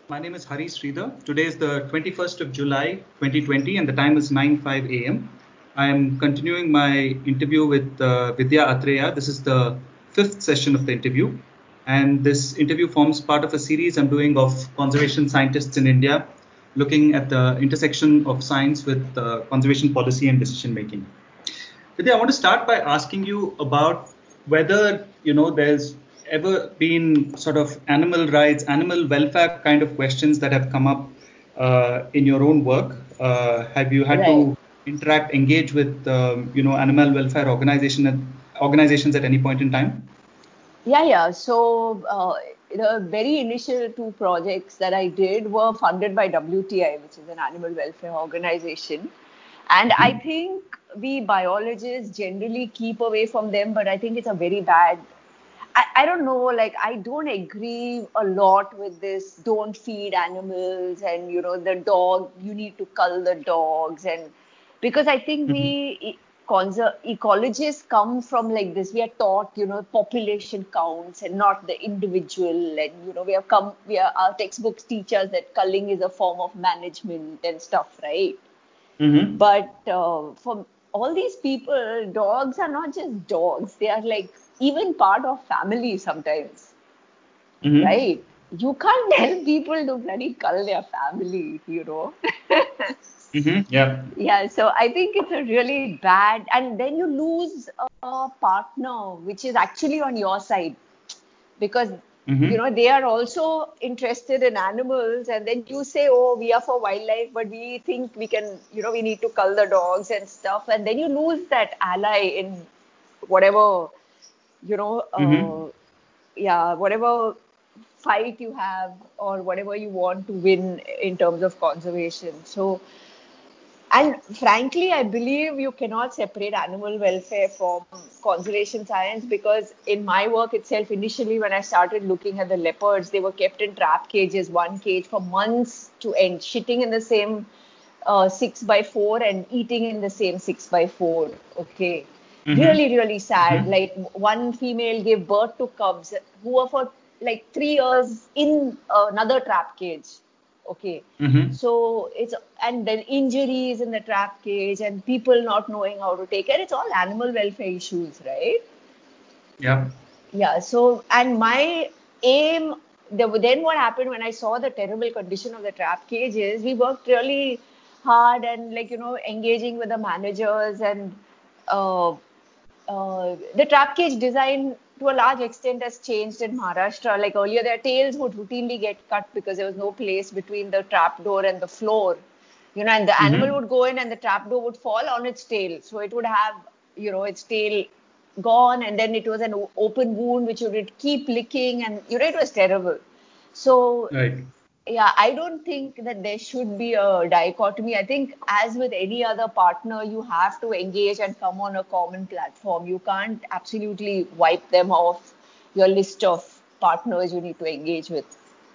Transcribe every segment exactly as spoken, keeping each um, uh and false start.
My name is Hari Sridhar. Today is the twenty-first of July, twenty twenty, and the time is nine oh five a m. I am continuing my interview with uh, Vidya Atreya. This is the fifth session of the interview. And this interview forms part of a series I'm doing of conservation scientists in India, looking at the intersection of science with uh, conservation policy and decision making. Vidya, I want to start by asking you about whether, you know, there's ever been sort of animal rights, animal welfare kind of questions that have come up uh, in your own work. Uh, have you had Right. to interact, engage with, um, you know, animal welfare organization, organizations at any point in time? Yeah, yeah. So uh, the very initial two projects that I did were funded by W T I, which is an animal welfare organization. And I Mm-hmm. think we biologists generally keep away from them, but I think it's a very bad. I, I don't know, like, I don't agree a lot with this don't feed animals and, you know, the dog, you need to cull the dogs. And because I think Mm-hmm. we e- conser- ecologists come from like this. We are taught, you know, population counts and not the individual. And, you know, we have come, we are, our textbooks teach us that culling is a form of management and stuff, right? Mm-hmm. But uh, for all these people, dogs are not just dogs. They are like even part of family sometimes, Mm-hmm. right? You can't tell people to bloody cull their family, you know? Mm-hmm. Yeah. Yeah, so I think it's a really bad, and then you lose a partner which is actually on your side because you Mm-hmm. know they are also interested in animals, and then you say, oh, we are for wildlife, but we think we can, you know, we need to cull the dogs and stuff, and then you lose that ally in whatever, you know, Mm-hmm. uh, yeah, whatever fight you have or whatever you want to win in terms of conservation. So and frankly, I believe you cannot separate animal welfare from conservation science because in my work itself, initially when I started looking at the leopards, they were kept in trap cages, one cage for months to end, shitting in the same uh, six by four and eating in the same six by four. Okay. Mm-hmm. Really, really sad. Mm-hmm. Like one female gave birth to cubs who were for like three years in another trap cage. Okay. Mm-hmm. So it's and then injuries in the trap cage and people not knowing how to take care. It's all animal welfare issues, right? Yeah. Yeah. So and my aim. The, then what happened when I saw the terrible condition of the trap cage is we worked really hard and like you know engaging with the managers and uh, uh, the trap cage design to a large extent has changed in Maharashtra. Like earlier, their tails would routinely get cut because there was no place between the trap door and the floor. You know, and the animal Mm-hmm. would go in and the trap door would fall on its tail. So it would have, you know, its tail gone and then it was an open wound which you would keep licking and, you know, it was terrible. So Right. yeah, I don't think that there should be a dichotomy. I think, as with any other partner, you have to engage and come on a common platform. You can't absolutely wipe them off your list of partners you need to engage with.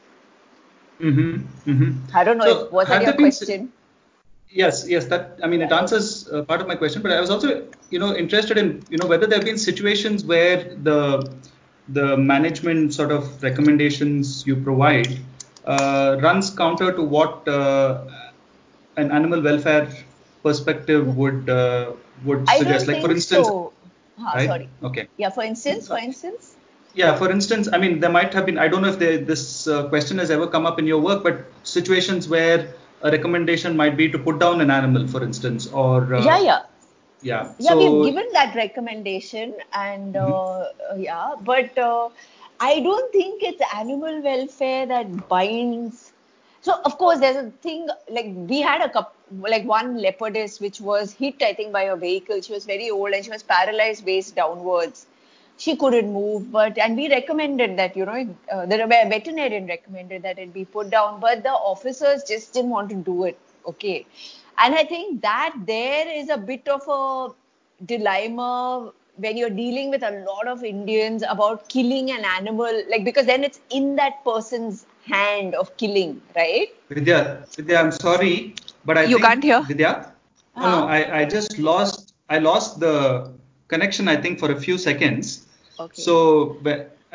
Mm-hmm. Mm-hmm. I don't know if So was that have your there been si- question? yes, yes, that I mean Yeah. it answers uh, part of my question, but I was also, you know, interested in, you know, whether there have been situations where the the management sort of recommendations you provide uh, runs counter to what uh, an animal welfare perspective would uh, would I suggest. don't Like for think instance, so. Ah, right? sorry. Okay. Yeah, for instance, for instance. Yeah, for instance, I mean, there might have been, I don't know if there, this uh, question has ever come up in your work, but situations where a recommendation might be to put down an animal, for instance, or, Yeah, uh, yeah. yeah. Yeah, we've So, given that recommendation, and mhm. uh, uh, yeah, but uh, I don't think it's animal welfare that binds. So, of course, there's a thing like we had a couple, like one leopardess which was hit, I think, by a vehicle. She was very old and she was paralyzed waist downwards. She couldn't move, but and we recommended that you know uh, the veterinarian recommended that it be put down, but the officers just didn't want to do it. Okay, and I think that there is a bit of a dilemma when you're dealing with a lot of Indians about killing an animal, like because then it's in that person's hand of killing, right? Vidya, Vidya, I'm sorry, but I You can't think, hear? Vidya, no, no, Huh? I, I just lost, I lost the connection, I think, for a few seconds. Okay. So, wh-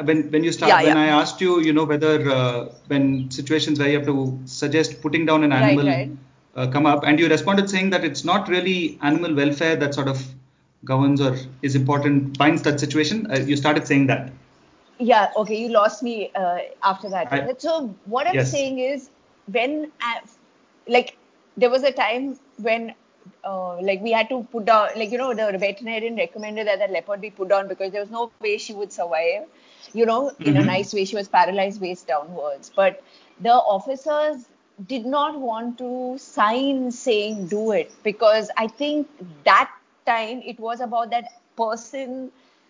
when when you start Yeah, when yeah. I asked you, you know, whether uh, when situations where you have to suggest putting down an Right, animal right. uh, come up, and you responded saying that it's not really animal welfare that sort of governs or is important, binds that situation. Uh, you started saying that. Yeah, okay, you lost me uh, after that. I, So what I'm yes. saying is, when I, like there was a time when uh, like we had to put down, like, you know, the veterinarian recommended that the leopard be put down because there was no way she would survive, you know, in a Mm-hmm. nice way. She was paralyzed waist downwards, but the officers did not want to sign saying do it, because I think that time it was about that person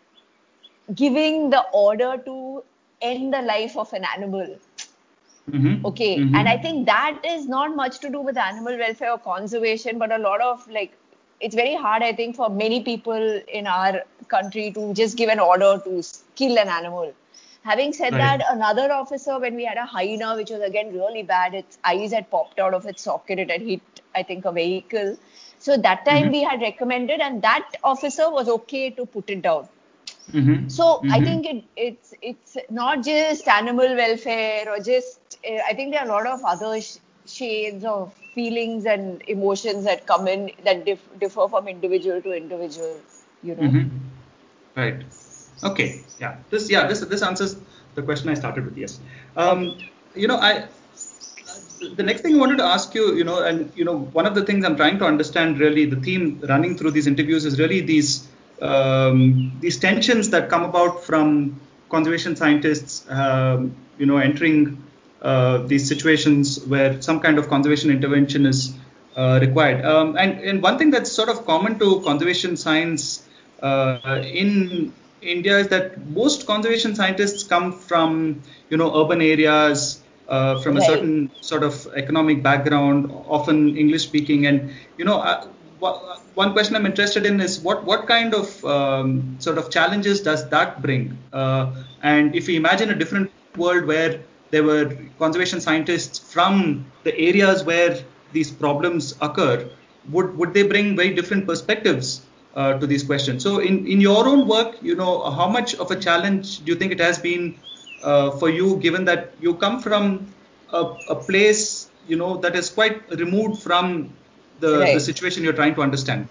giving the order to end the life of an animal. Mm-hmm. Okay. And I Mm-hmm. think that is not much to do with animal welfare or conservation, but a lot of, like, it's very hard, I think, for many people in our country to just give an order to kill an animal. Having said Right. that, another officer, when we had a hyena, which was again really bad, its eyes had popped out of its socket, it had hit, I think, a vehicle. So that time Mm-hmm. we had recommended, and that officer was okay to put it down. So Mm-hmm. I Mm-hmm. think it, it's it's not just animal welfare or just uh, I think there are a lot of other sh- shades of feelings and emotions that come in that dif- differ from individual to individual. You know. Mm-hmm. Right. Okay. Yeah. This. Yeah. This. This answers the question I started with. Yes. Okay. Um. You know, I. The next thing I wanted to ask you, you know, and you know, one of the things I'm trying to understand, really, the theme running through these interviews is really these um, these tensions that come about from conservation scientists, um, you know, entering uh, these situations where some kind of conservation intervention is uh, required. Um, and and one thing that's sort of common to conservation science uh, in India is that most conservation scientists come from, you know, urban areas, uh, from a Right. certain sort of economic background, often English speaking. And, you know, uh, one question I'm interested in is what, what kind of um, sort of challenges does that bring? Uh, and if we imagine a different world where there were conservation scientists from the areas where these problems occur, would, would they bring very different perspectives uh, to these questions? So in, in your own work, you know, how much of a challenge do you think it has been uh, for you, given that you come from a, a place, you know, that is quite removed from the, the Right. situation you're trying to understand?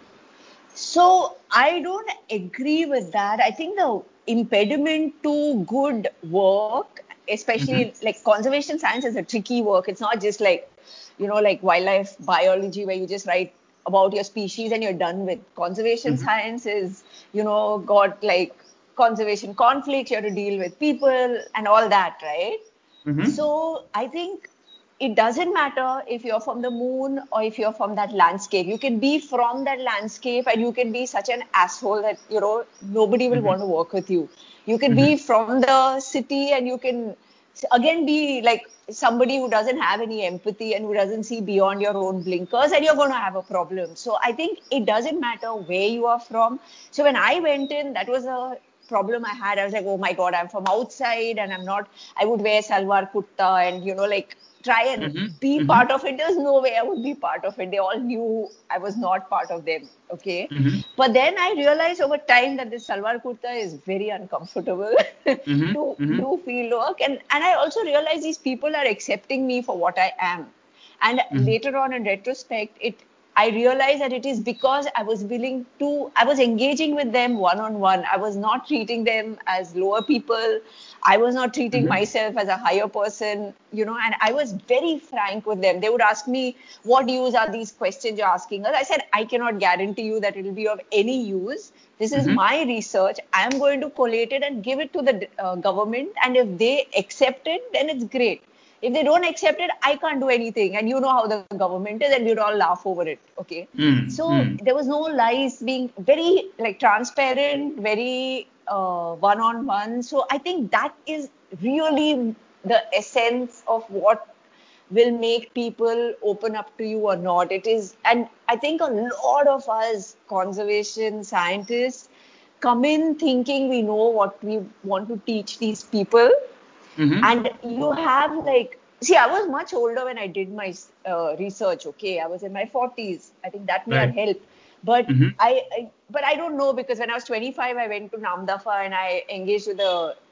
So I don't agree with that. I think the impediment to good work, Mm-hmm. especially like conservation science, is a tricky work. It's not just like, you know, like wildlife biology where you just write about your species and you're done with. Conservation Mm-hmm. science is, you know, got like conservation conflicts, you have to deal with people and all that, right? Mm-hmm. So I think it doesn't matter if you're from the moon or if you're from that landscape. You can be from that landscape and you can be such an asshole that, you know, nobody will Mm-hmm. want to work with you. You can Mm-hmm. be from the city and you can again be like somebody who doesn't have any empathy and who doesn't see beyond your own blinkers, and you're going to have a problem. So I think it doesn't matter where you are from. So when I went in, that was a problem I had. I was like, oh my God, I'm from outside and I'm not, I would wear salwar kurta and, you know, like try and be Mm-hmm. part of it. There's no way I would be part of it. They all knew I was not part of them. Okay. Mm-hmm. But then I realized over time that this salwar kurta is very uncomfortable Mm-hmm. to Mm-hmm. do field work. And, and I also realized these people are accepting me for what I am. And Mm-hmm. later on in retrospect, it I realized that it is because I was willing to, I was engaging with them one on one. I was not treating them as lower people. I was not treating Mm-hmm. myself as a higher person, you know, and I was very frank with them. They would ask me, what use are these questions you're asking us? I said, I cannot guarantee you that it will be of any use. This is Mm-hmm. my research. I am going to collate it and give it to the uh, government. And if they accept it, then it's great. If they don't accept it, I can't do anything. And you know how the government is, and we'd all laugh over it. Okay. So Mm-hmm. there was no lies, being very like transparent, very uh, one-on-one. So I think that is really the essence of what will make people open up to you or not. It is, and I think a lot of us conservation scientists come in thinking we know what we want to teach these people, Mm-hmm. and you have like, see, I was much older when I did my uh, research. Okay, I was in my forties. I think that may have Right. helped. But Mm-hmm. I, I, but I don't know, because when I was twenty-five, I went to Namdafa and I engaged with the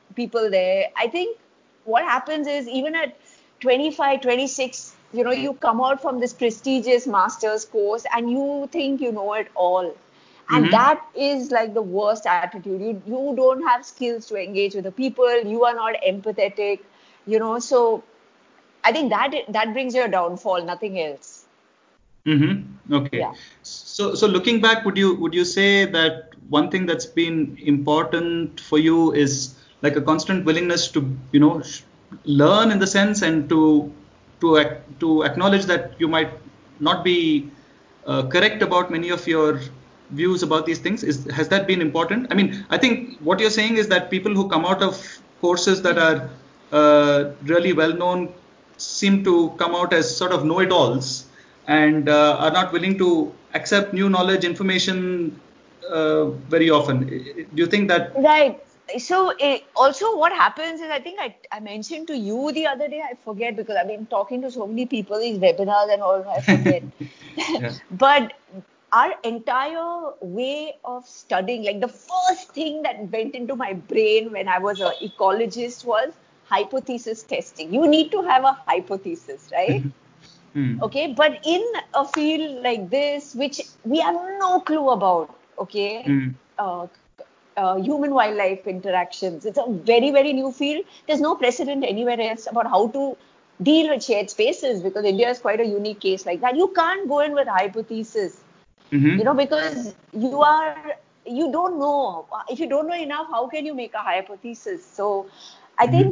people there. I think what happens is even at twenty-five, twenty-six, you know, you come out from this prestigious master's course and you think you know it all. And Mm-hmm. that is like the worst attitude. You you don't have skills to engage with the people. You are not empathetic, you know. So I think that that brings your downfall, nothing else. Mm-hmm. Okay. Yeah. So, so looking back, would you would you say that one thing that's been important for you is like a constant willingness to, you know, sh- learn in the sense and to to ac- to acknowledge that you might not be uh, correct about many of your views about these things? Is has that been important? I mean, I think what you're saying is that people who come out of courses that are uh, really well known seem to come out as sort of know-it-alls and uh, are not willing to accept new knowledge, information uh, very often. Do you think that? Right. So eh, also what happens is I think I, I mentioned to you the other day, I forget because I've been talking to so many people, these webinars and all, I forget. Yeah. But our entire way of studying, like the first thing that went into my brain when I was an ecologist was hypothesis testing. You need to have a hypothesis, right? Hmm. Okay, but in a field like this, which we have no clue about, okay, Hmm. uh, uh, human wildlife interactions, it's a very, very new field. There's no precedent anywhere else about how to deal with shared spaces because India is quite a unique case like that. You can't go in with hypothesis, you know, Mm-hmm. because you are, you don't know. If you don't know enough, how can you make a hypothesis? So I Mm-hmm. think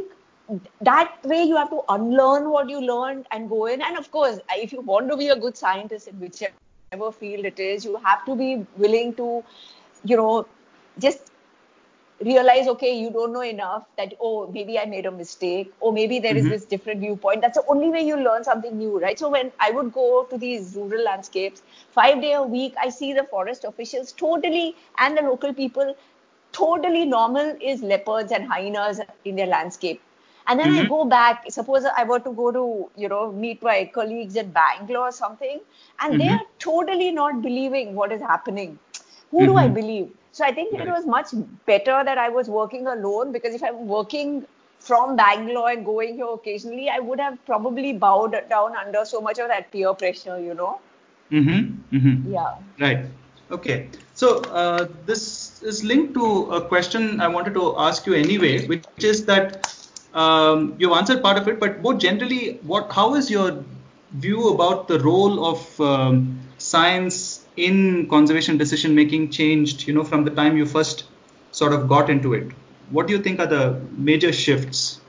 that way you have to unlearn what you learned and go in. And of course, if you want to be a good scientist in whichever field it is, you have to be willing to, you know, just realize, okay, you don't know enough, that, oh, maybe I made a mistake, or maybe there is Mm-hmm. this different viewpoint. That's the only way you learn something new, right? So when I would go to these rural landscapes, five day a week, I see the forest officials totally, and the local people, totally normal is leopards and hyenas in their landscape. And then I Mm-hmm. go back, suppose I were to go to, you know, meet my colleagues in Bangalore or something, and they Mm-hmm. are totally not believing what is happening. Who do I Mm-hmm. believe? So I think it Right. was much better that I was working alone, because if I'm working from Bangalore and going here occasionally, I would have probably bowed down under so much of that peer pressure, you know? Mm-hmm. Mm-hmm. Yeah. Right. Okay. So uh, this is linked to a question I wanted to ask you anyway, which is that um, you answered part of it, but more generally, what how is your view about the role of um, science in conservation decision making changed? You know, from the time you first sort of got into it. What do you think are the major shifts?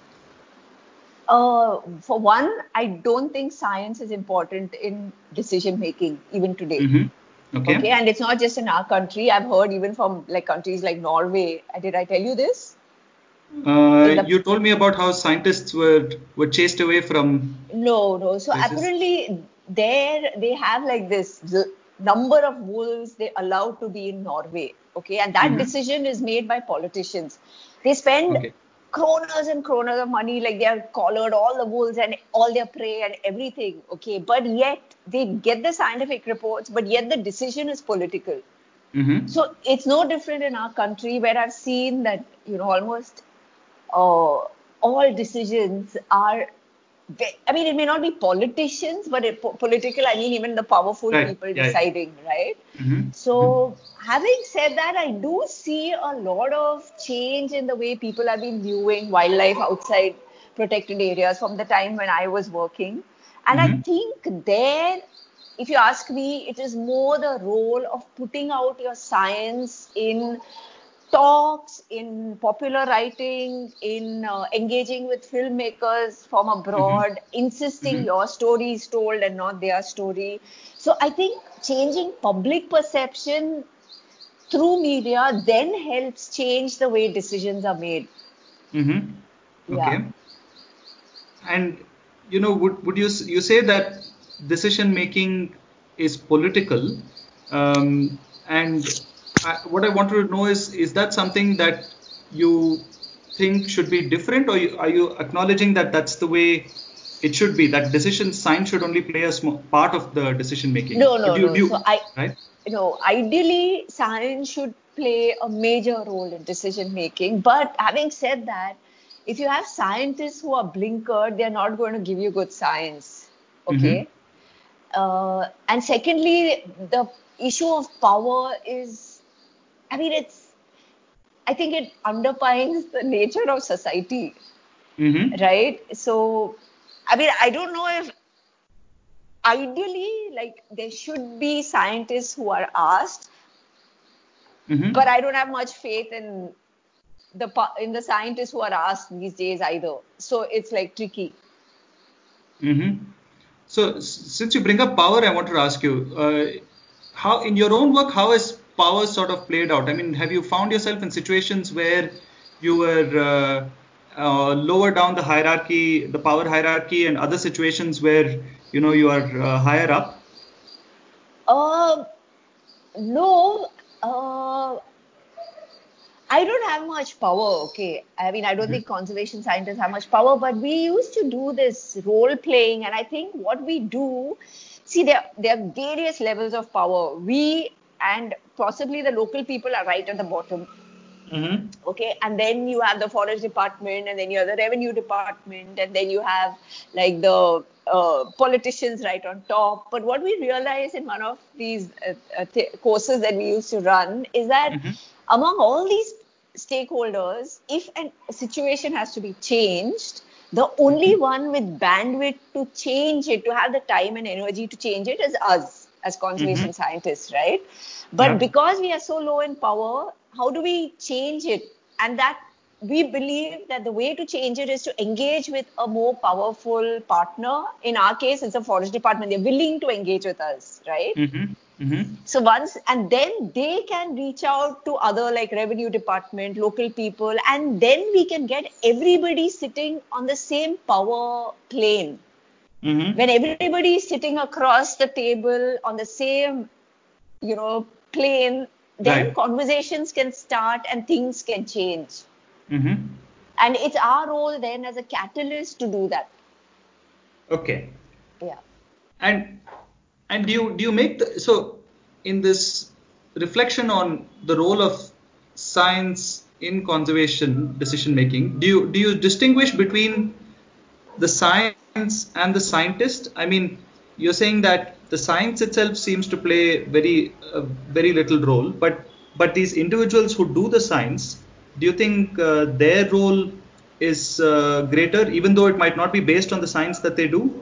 Uh, for one, I don't think science is important in decision making, even today. Mm-hmm. Okay. Okay. And it's not just in our country. I've heard even from like countries like Norway. Did I tell you this? Uh, In the you told me about how scientists were were chased away from No, no. So places. apparently there they have like this the number of wolves they allow to be in Norway. Okay, and that Mm-hmm. decision is made by politicians. They spend Okay. kronas and kronas of money, like they are collared all the wolves and all their prey and everything. Okay, but yet they get the scientific reports, but yet the decision is political. Mm-hmm. So it's no different in our country, where I've seen that, you know, almost uh, all decisions are, I mean, it may not be politicians, but it, po- political, I mean, even the powerful Right. people Yeah. deciding, right? Mm-hmm. Mm-hmm. So, having said that, I do see a lot of change in the way people have been viewing wildlife outside protected areas from the time when I was working. And I Mm-hmm. think there, if you ask me, it is more the role of putting out your science in talks, in popular writing, in uh, engaging with filmmakers from Mm-hmm. abroad, insisting Mm-hmm. your story is told and not their story. So I think changing public perception through media then helps change the way decisions are made. Mm-hmm. Yeah. Okay. And you know, would would you s- you say that decision making is political? Um, and I, what I want to know is is that something that you think should be different, or you, are you acknowledging that that's the way it should be? That decision science should only play a small part of the decision making. No, Or no, do you no. do So you, I, right? you know, ideally science should play a major role in decision making. But having said that, if you have scientists who are blinkered, they're not going to give you good science. Okay. Mm-hmm. Uh, and secondly, the issue of power is, I mean, it's, I think it underpins the nature of society. Mm-hmm. Right? So, I mean, I don't know if ideally, like, there should be scientists who are asked, mm-hmm. but I don't have much faith in the in the scientists who are asked these days either. So it's like tricky. Mm-hmm. So s- since you bring up power, I want to ask you, uh, how in your own work, how has power sort of played out? I mean, have you found yourself in situations where you were uh, uh, lower down the hierarchy, the power hierarchy, and other situations where, you know, you are uh, higher up? Uh, no. Uh, I don't have much power, okay. I mean, I don't mm-hmm. think conservation scientists have much power, but we used to do this role playing, and I think what we do, see, there, there are various levels of power. We and possibly the local people are right at the bottom. Mm-hmm. Okay, and then you have the forest department, and then you have the revenue department, and then you have like the uh, politicians right on top. But what we realized in one of these uh, uh, th- courses that we used to run is that mm-hmm. among all these stakeholders, if a situation has to be changed, the only mm-hmm. one with bandwidth to change it, to have the time and energy to change it, is us as conservation mm-hmm. scientists, right? But yeah. because we are so low in power, how do we change it? And that we believe that the way to change it is to engage with a more powerful partner. In our case, it's the forest department. They're willing to engage with us, right? Mm-hmm. Mm-hmm. So once, and then they can reach out to other like revenue department, local people, and then we can get everybody sitting on the same power plane. Mm-hmm. When everybody is sitting across the table on the same, you know, plane, then right. conversations can start and things can change. Mm-hmm. And it's our role then as a catalyst to do that. Okay. Yeah. And and do you do you make the, so in this reflection on the role of science in conservation decision making, do you do you distinguish between the science and the scientist? I mean, you're saying that the science itself seems to play very uh, very little role, but but these individuals who do the science, do you think uh, their role is uh, greater, even though it might not be based on the science that they do?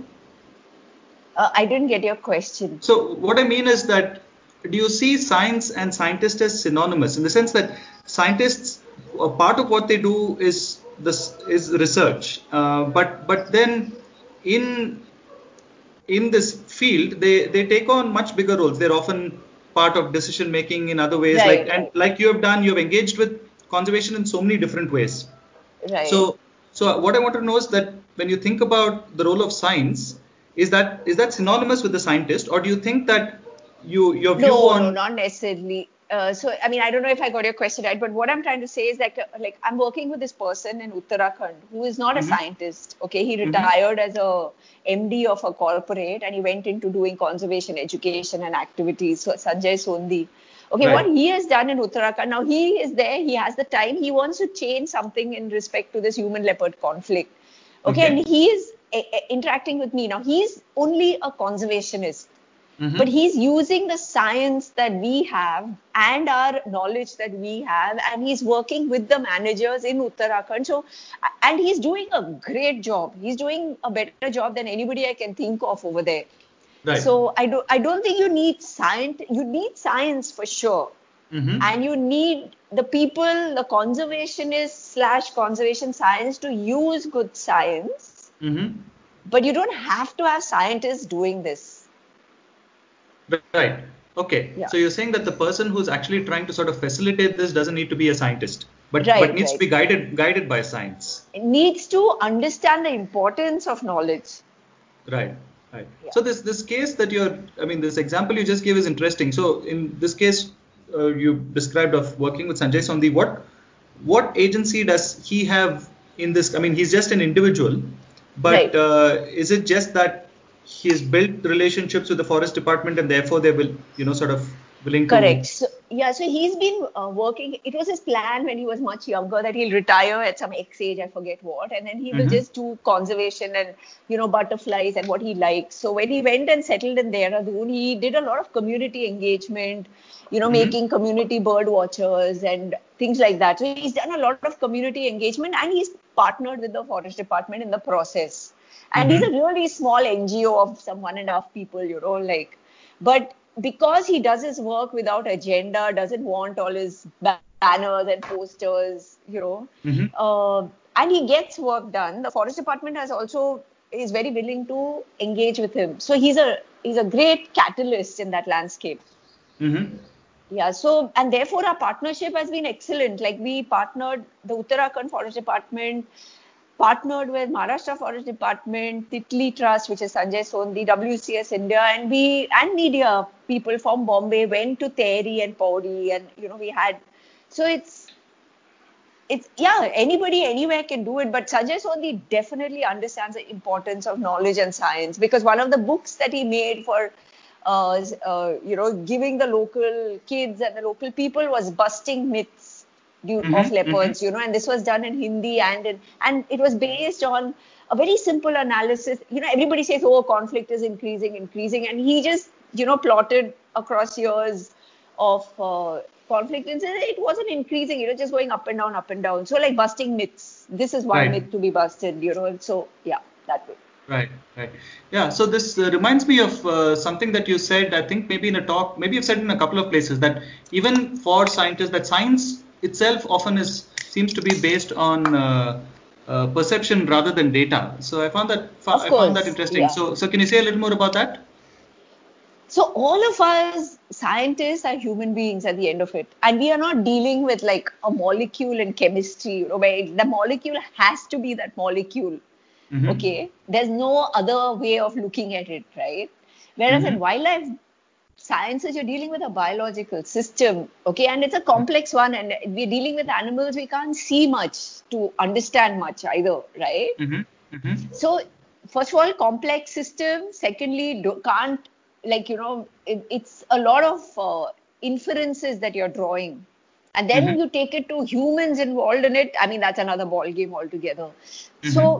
Uh, I didn't get your question. So what I mean is that, do you see science and scientist as synonymous, in the sense that scientists, a part of what they do is this is research, uh, but but then in in this field they they take on much bigger roles. They're often part of decision making in other ways, right, like and right. like you have done, you have engaged with conservation in so many different ways. Right. So so what I want to know is that when you think about the role of science, is that is that synonymous with the scientist, or do you think that you your view no, on no, not necessarily. Uh, so, I mean, I don't know if I got your question right, but what I'm trying to say is that, uh, like, I'm working with this person in Uttarakhand who is not mm-hmm. a scientist. Okay, he retired mm-hmm. as a M D of a corporate, and he went into doing conservation education and activities. So, Sanjay Sondhi. Okay, right. What he has done in Uttarakhand, now he is there, he has the time, he wants to change something in respect to this human-leopard conflict. Okay, okay. And he is a, a, interacting with me. Now, he's only a conservationist. Mm-hmm. But he's using the science that we have and our knowledge that we have, and he's working with the managers in Uttarakhand. So, and he's doing a great job. He's doing a better job than anybody I can think of over there. Right. So I don't, I don't think you need science. You need science for sure. Mm-hmm. And you need the people, the conservationists slash conservation science to use good science. Mm-hmm. But you don't have to have scientists doing this. Right. Okay. Yeah. So you're saying that the person who's actually trying to sort of facilitate this doesn't need to be a scientist, but right, but needs right. to be guided guided by science. It needs to understand the importance of knowledge. Right. Right. Yeah. So this this case that you're, I mean, this example you just gave is interesting. So in this case, uh, you described of working with Sanjay Sondhi. What what agency does he have in this? I mean, he's just an individual, but right. uh, is it just that he's built relationships with the forest department and therefore they will, you know, sort of willing Correct. to. So, yeah, so he's been uh, working. It was his plan when he was much younger that he'll retire at some X age, I forget what, and then he will Mm-hmm. just do conservation and, you know, butterflies and what he likes. So when he went and settled in Dehradun, he did a lot of community engagement, you know, Mm-hmm. making community bird watchers and things like that. So he's done a lot of community engagement and he's partnered with the forest department in the process. And he's a Mm-hmm. really small N G O of some one and a half people, you know, like, but because he does his work without agenda, doesn't want all his banners and posters, you know, Mm-hmm. uh, and he gets work done. The forest department has also is very willing to engage with him. So he's a he's a great catalyst in that landscape. Mm-hmm. Yeah. So and therefore our partnership has been excellent. Like we partnered the Uttarakhand Forest Department partnered with Maharashtra Forest Department, Titli Trust, which is Sanjay Sondhi, W C S India, and we and media people from Bombay went to Tehri and Pauri, and you know we had. So it's it's yeah, anybody anywhere can do it, but Sanjay Sondhi definitely understands the importance of knowledge and science because one of the books that he made for. Uh, uh, you know, giving the local kids and the local people was busting myths of Mm-hmm. Mm-hmm. leopards, you know, and this was done in Hindi and in, and it was based on a very simple analysis. You know, everybody says, oh, conflict is increasing, increasing, and he just, you know, plotted across years of uh, conflict and said it wasn't increasing, you know, just going up and down, up and down. So like busting myths. This is one Right. myth to be busted, you know, and so yeah, that way. Right, right. Yeah, so this uh, reminds me of uh, something that you said, I think maybe in a talk, maybe you've said in a couple of places that even for scientists, that science itself often is seems to be based on uh, uh, perception rather than data. So I found that Of I found that course, interesting. yeah. So so can you say a little more about that? So all of us scientists are human beings at the end of it, and we are not dealing with like a molecule in chemistry, you know, where the molecule has to be that molecule. Mm-hmm. Okay, there's no other way of looking at it, right? Whereas in Mm-hmm. wildlife sciences, you're dealing with a biological system, okay, and it's a complex one, and we're dealing with animals. We can't see much to understand much either, right? Mm-hmm. Mm-hmm. So, first of all, complex system. Secondly, do, can't like you know it, it's a lot of uh, inferences that you're drawing, and then Mm-hmm. you take it to humans involved in it. I mean, that's another ball game altogether. Mm-hmm. So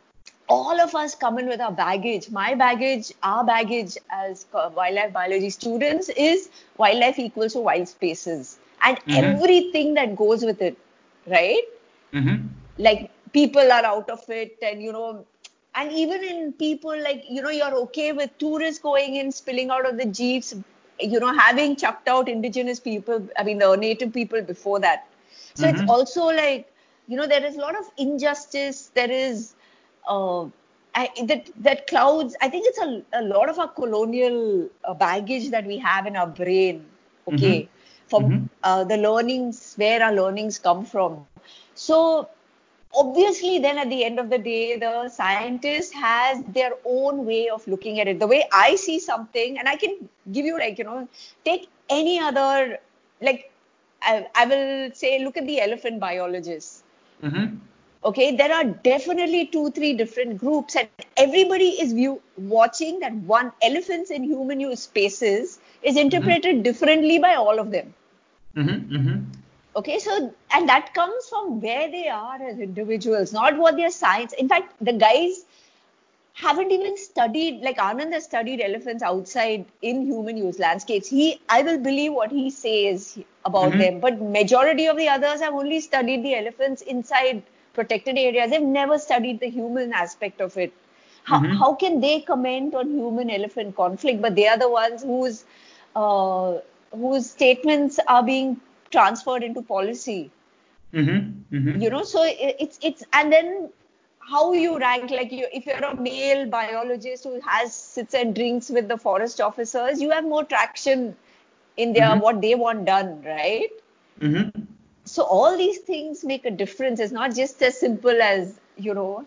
all of us come in with our baggage. My baggage, our baggage as wildlife biology students is wildlife equals to wild spaces and Mm-hmm. everything that goes with it, right? Mm-hmm. Like people are out of it and you know and even in people like you know you're okay with tourists going in spilling out of the jeeps, you know having chucked out indigenous people, I mean the native people before that. So it's Mm-hmm. also like you know there is a lot of injustice, there is uh, I, that that clouds, I think it's a, a lot of our colonial uh, baggage that we have in our brain, Mm-hmm. okay, from Mm-hmm. uh, the learnings, where our learnings come from. So obviously then at the end of the day the scientist has their own way of looking at it. The way I see something, and I can give you like you know take any other like I, I will say look at the elephant biologists. Mm-hmm. Okay, there are definitely two three different groups and everybody is view watching that one elephants in human use spaces is Mm-hmm. interpreted differently by all of them. Mm-hmm. Mm-hmm. Okay, so, and that comes from where they are as individuals, not what their science. In fact, the guys haven't even studied, like Anand has studied elephants outside in human use landscapes. He, I will believe what he says about Mm-hmm. them, but majority of the others have only studied the elephants inside protected areas. They've never studied the human aspect of it. How, Mm-hmm. how can they comment on human elephant conflict? But they are the ones whose, uh, whose statements are being transferred into policy. Mm-hmm. Mm-hmm. You know, so it, it's, it's, and then how you rank, like you, if you're a male biologist who has sits and drinks with the forest officers, you have more traction in their, Mm-hmm. what they want done, right? Mm-hmm. So all these things make a difference. It's not just as simple as, you know,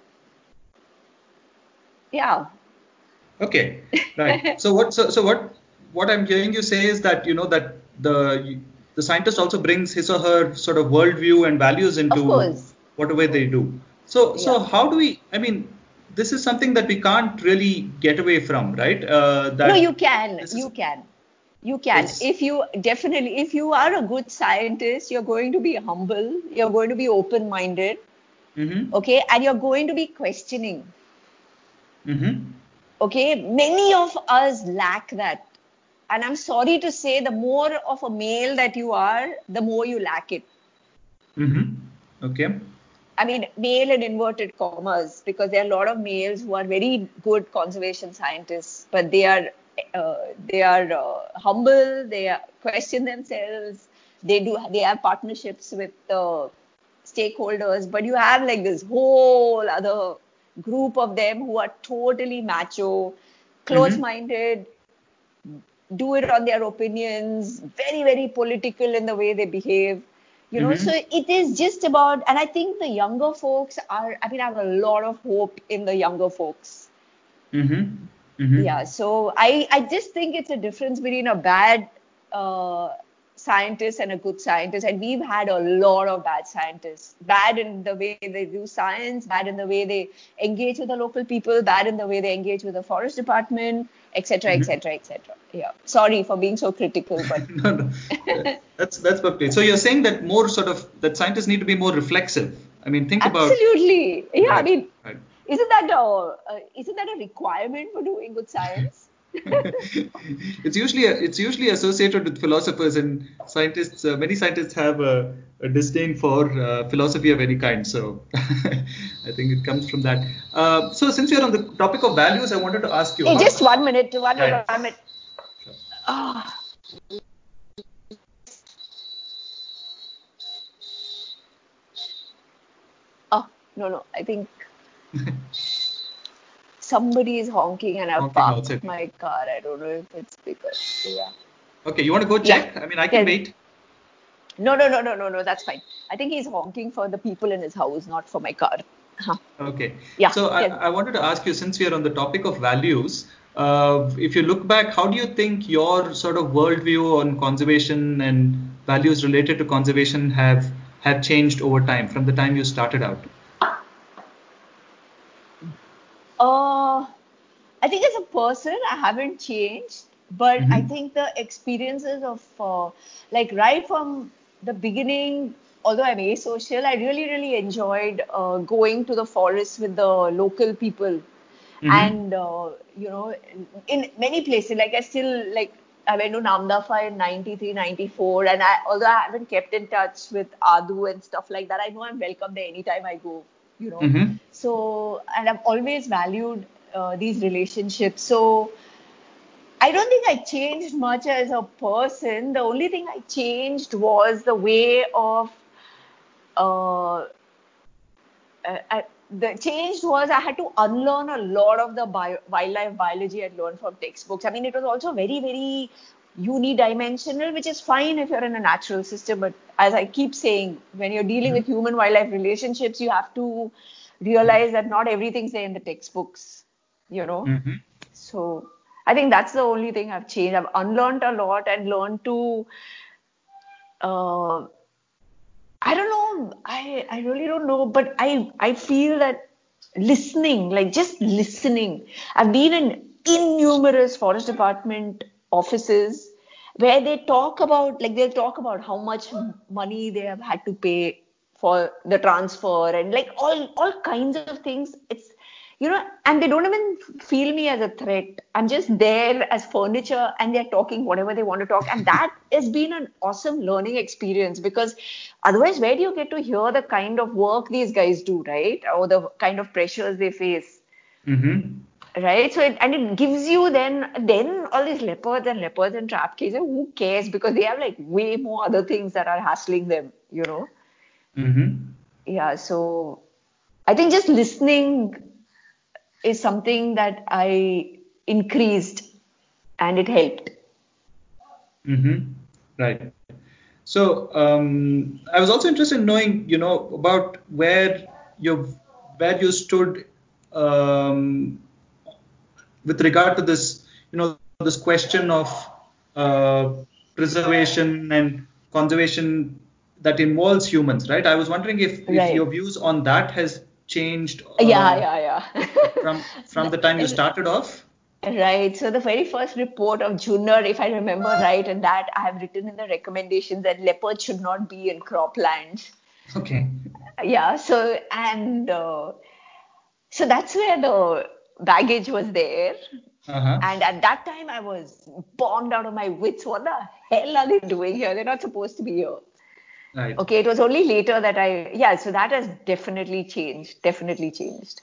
yeah. Okay, right. So what so, so what what I'm hearing you say is that you know that the the scientist also brings his or her sort of worldview and values Of into course, of whatever they course. do. So so Yeah. how do we? I mean, this is something that we can't really get away from, right? Uh, No, that you can, this is you can. You can. It's, If you definitely, if you are a good scientist, you're going to be humble, you're going to be open-minded, mm-hmm, okay, and you're going to be questioning. mm-hmm, Okay, many of us lack that. And I'm sorry to say, the more of a male that you are, the more you lack it. mm-hmm. Okay. I mean, male in inverted commas, because there are a lot of males who are very good conservation scientists, but they are uh, they are uh, humble. They are, question themselves. They do. They have partnerships with uh, stakeholders, but you have like this whole other group of them who are totally macho, Mm-hmm, close-minded, do it on their opinions, very, very political in the way they behave. You know, so mm-hmm, it is just about, and I think the younger folks are, I mean, I have a lot of hope in the younger folks. mm-hmm, mm-hmm. Yeah, so I, I just think it's a difference between a bad uh, scientist and a good scientist. And we've had a lot of bad scientists. Bad in the way they do science, bad in the way they engage with the local people, bad in the way they engage with the forest department, et cetera, et cetera, et cetera. Yeah, sorry for being so critical, but No, no. That- That's that's perfect. So you're saying that more sort of that scientists need to be more reflexive. I mean, think about absolutely. Yeah, I right, mean, right. isn't that a, uh, isn't that a requirement for doing good science? It's usually it's usually associated with philosophers and scientists. Uh, many scientists have a, a disdain for uh, philosophy of any kind. So I think it comes from that. Uh, so since you're on the topic of values, I wanted to ask you Hey, how. just one minute, one Yeah, minute, yeah. one minute. Sure. Ah. Oh, no, no. I think somebody is honking and I've Honking parked outside. my car. I don't know if it's because, yeah. Okay, you want to go Yeah. check? I mean, I can Tell me. wait. No, no, no, no, no, no. That's fine. I think he's honking for the people in his house, not for my car. Huh. Okay. Yeah. So I, Tell me. I wanted to ask you, since we are on the topic of values, uh, if you look back, how do you think your sort of worldview on conservation and values related to conservation have have changed over time from the time you started out? Uh, I think as a person, I haven't changed, but I Mm-hmm. think the experiences of, uh, like, right from the beginning, although I'm asocial, I really, really enjoyed uh, going to the forest with the local people. Mm-hmm. And, uh, you know, in, in many places, like, I still, like, I went to Namdapha in ninety-three, ninety-four, and I, although I haven't kept in touch with Adu and stuff like that, I know I'm welcome there anytime I go, you know. Mm-hmm. So, and I've always valued uh, these relationships. So, I don't think I changed much as a person. The only thing I changed was the way of, uh, uh, I, the change was I had to unlearn a lot of the bio, wildlife biology I'd learned from textbooks. I mean, it was also very, very unidimensional, which is fine if you're in a natural system. But as I keep saying, when you're dealing with human wildlife relationships, you have to realize that not everything's there in the textbooks, you know. Mm-hmm. So I think that's the only thing I've changed. I've unlearned a lot and learned to uh, I don't know. I, I really don't know, but I I feel that listening, like just listening. I've been in innumerous forest department offices where they talk about, like they'll talk about how much money they have had to pay for the transfer and like all all kinds of things. It's you know, and they don't even feel me as a threat. I'm just there as furniture and they're talking whatever they want to talk. And that has been an awesome learning experience because otherwise, where do you get to hear the kind of work these guys do, right? Or the kind of pressures they face. Mm-hmm. Right, so it, and it gives you then then all these leopards and leopards and trap cases. Who cares? Because they have like way more other things that are hassling them, you know. Mm-hmm. Yeah, so I think just listening is something that I increased and it helped. Mm-hmm. Right. So um, I was also interested in knowing, you know, about where you where you stood um, with regard to this, you know, this question of uh, preservation and conservation that involves humans, right? I was wondering if if your Right. views on that has changed Yeah, uh, yeah, yeah. from from the time you started off. Right. So the very first report of Junar, if I remember right, and that I have written in the recommendations that leopards should not be in croplands. Okay. Yeah. So and uh, so that's where the baggage was there. Uh-huh. And at that time, I was bombed out of my wits. What the hell are they doing here? They're not supposed to be here. Right. Okay. It was only later that I, yeah. So that has definitely changed. Definitely changed.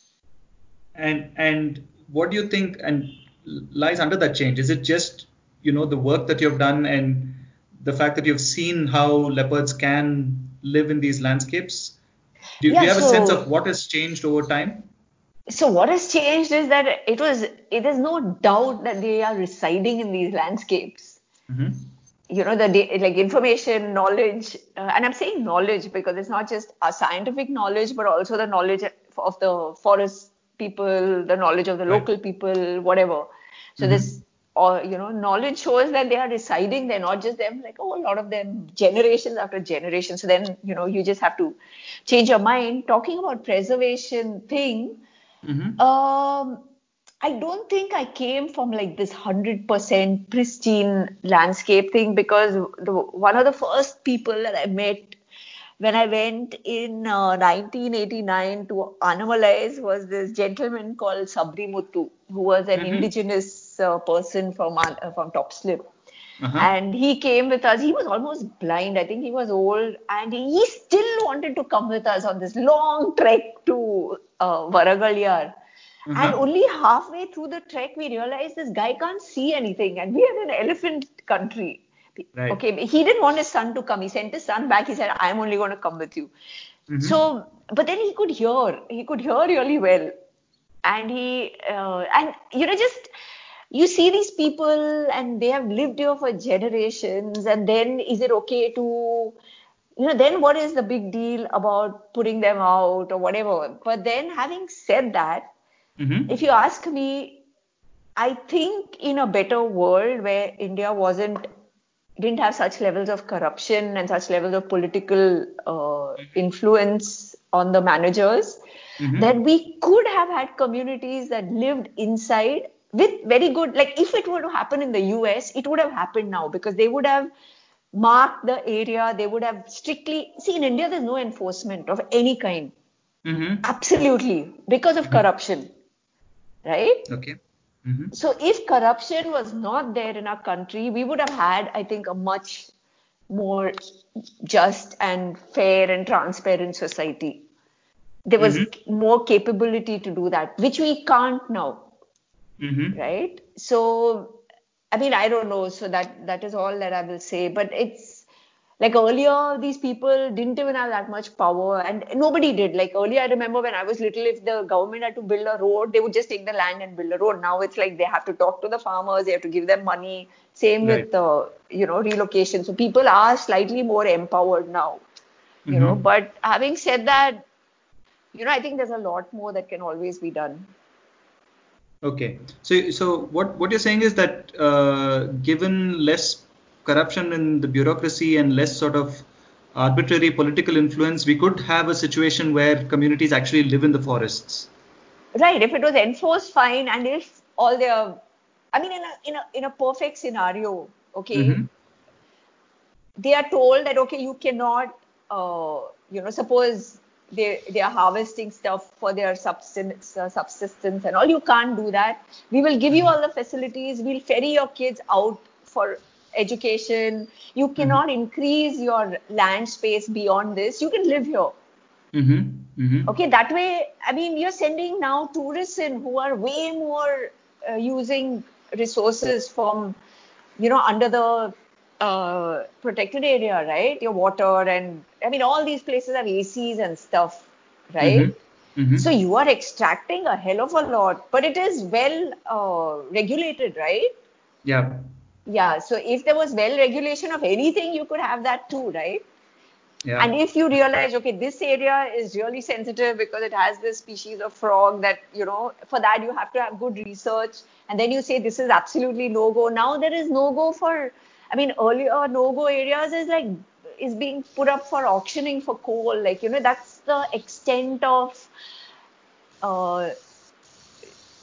And and what do you think and lies under that change? Is it just, you know, the work that you've done and the fact that you've seen how leopards can live in these landscapes? Do, do Yeah. you have a sense of So what has changed over time? So what has changed is that it was, it is no doubt that they are residing in these landscapes. Mm-hmm. You know, the da- like information, knowledge, uh, and I'm saying knowledge because it's not just a scientific knowledge, but also the knowledge of the forest people, the knowledge of the Right. local people, whatever. So Mm-hmm. this, or you know, knowledge shows that they are residing. They're not just them, like oh, a lot of them, generations after generations. So then, you know, you just have to change your mind. Talking about preservation thing. Mm-hmm. Um, I don't think I came from like this one hundred percent pristine landscape thing because the, one of the first people that I met when I went in uh, nineteen eighty-nine to Animalize was this gentleman called Sabri Muthu, who was an Mm-hmm. indigenous uh, person from uh, from Topslip. Uh-huh. And he came with us. He was almost blind. I think he was old. And he still wanted to come with us on this long trek to uh, Varagal. And Uh-huh. only halfway through the trek, we realized this guy can't see anything. And we are in elephant country. Right. Okay, he didn't want his son to come. He sent his son back. He said, I'm only going to come with you. Mm-hmm. So, but then he could hear. He could hear really well. And he, uh, and you know, just you see these people and they have lived here for generations. And then is it okay to, you know, then what is the big deal about putting them out or whatever? But then having said that, Mm-hmm. if you ask me, I think in a better world where India wasn't didn't have such levels of corruption and such levels of political uh, influence on the managers, that Mm-hmm. we could have had communities that lived inside with very good, like if it were to happen in the U S, it would have happened now because they would have marked the area, they would have strictly, see in India there's no enforcement of any kind, Mm-hmm. absolutely, because of Mm-hmm. corruption, right? Okay. Mm-hmm. So if corruption was not there in our country, we would have had, I think, a much more just and fair and transparent society. There was Mm-hmm. more capability to do that, which we can't now, Mm-hmm. right? So, I mean, I don't know. So that that is all that I will say. But it's like earlier, these people didn't even have that much power, and nobody did. Like earlier, I remember when I was little, if the government had to build a road, they would just take the land and build a road. Now it's like they have to talk to the farmers, they have to give them money. Same Right. with uh, you know relocation. So people are slightly more empowered now, you know. Mm-hmm. But having said that, you know, I think there's a lot more that can always be done. Okay. So, so what what you're saying is that uh, given less corruption in the bureaucracy and less sort of arbitrary political influence, we could have a situation where communities actually live in the forests. Right. If it was enforced, fine. And if all their, I mean, in a in a in a perfect scenario, okay, Mm-hmm. they are told that okay, you cannot, uh, you know, suppose they they are harvesting stuff for their subsistence, uh, subsistence and all. You can't do that. We will give you all the facilities. We'll ferry your kids out for education. You Mm-hmm. cannot increase your land space beyond this. You can live here. Mm-hmm. Mm-hmm. Okay, that way, I mean, you're sending now tourists in who are way more uh, using resources from, you know, under the uh, protected area, right? Your water and, I mean, all these places have A Cs and stuff, Mm-hmm. right? So Mm-hmm. you are extracting a hell of a lot, but it is well uh, regulated, right? Yeah. Yeah, so if there was well regulation of anything, you could have that too, right? And Yeah. if you realize, okay, this area is really sensitive because it has this species of frog that, you know, for that you have to have good research. And then you say this is absolutely no go. Now there is no go for, I mean, earlier no go areas is like, is being put up for auctioning for coal. Like, you know, that's the extent of, uh,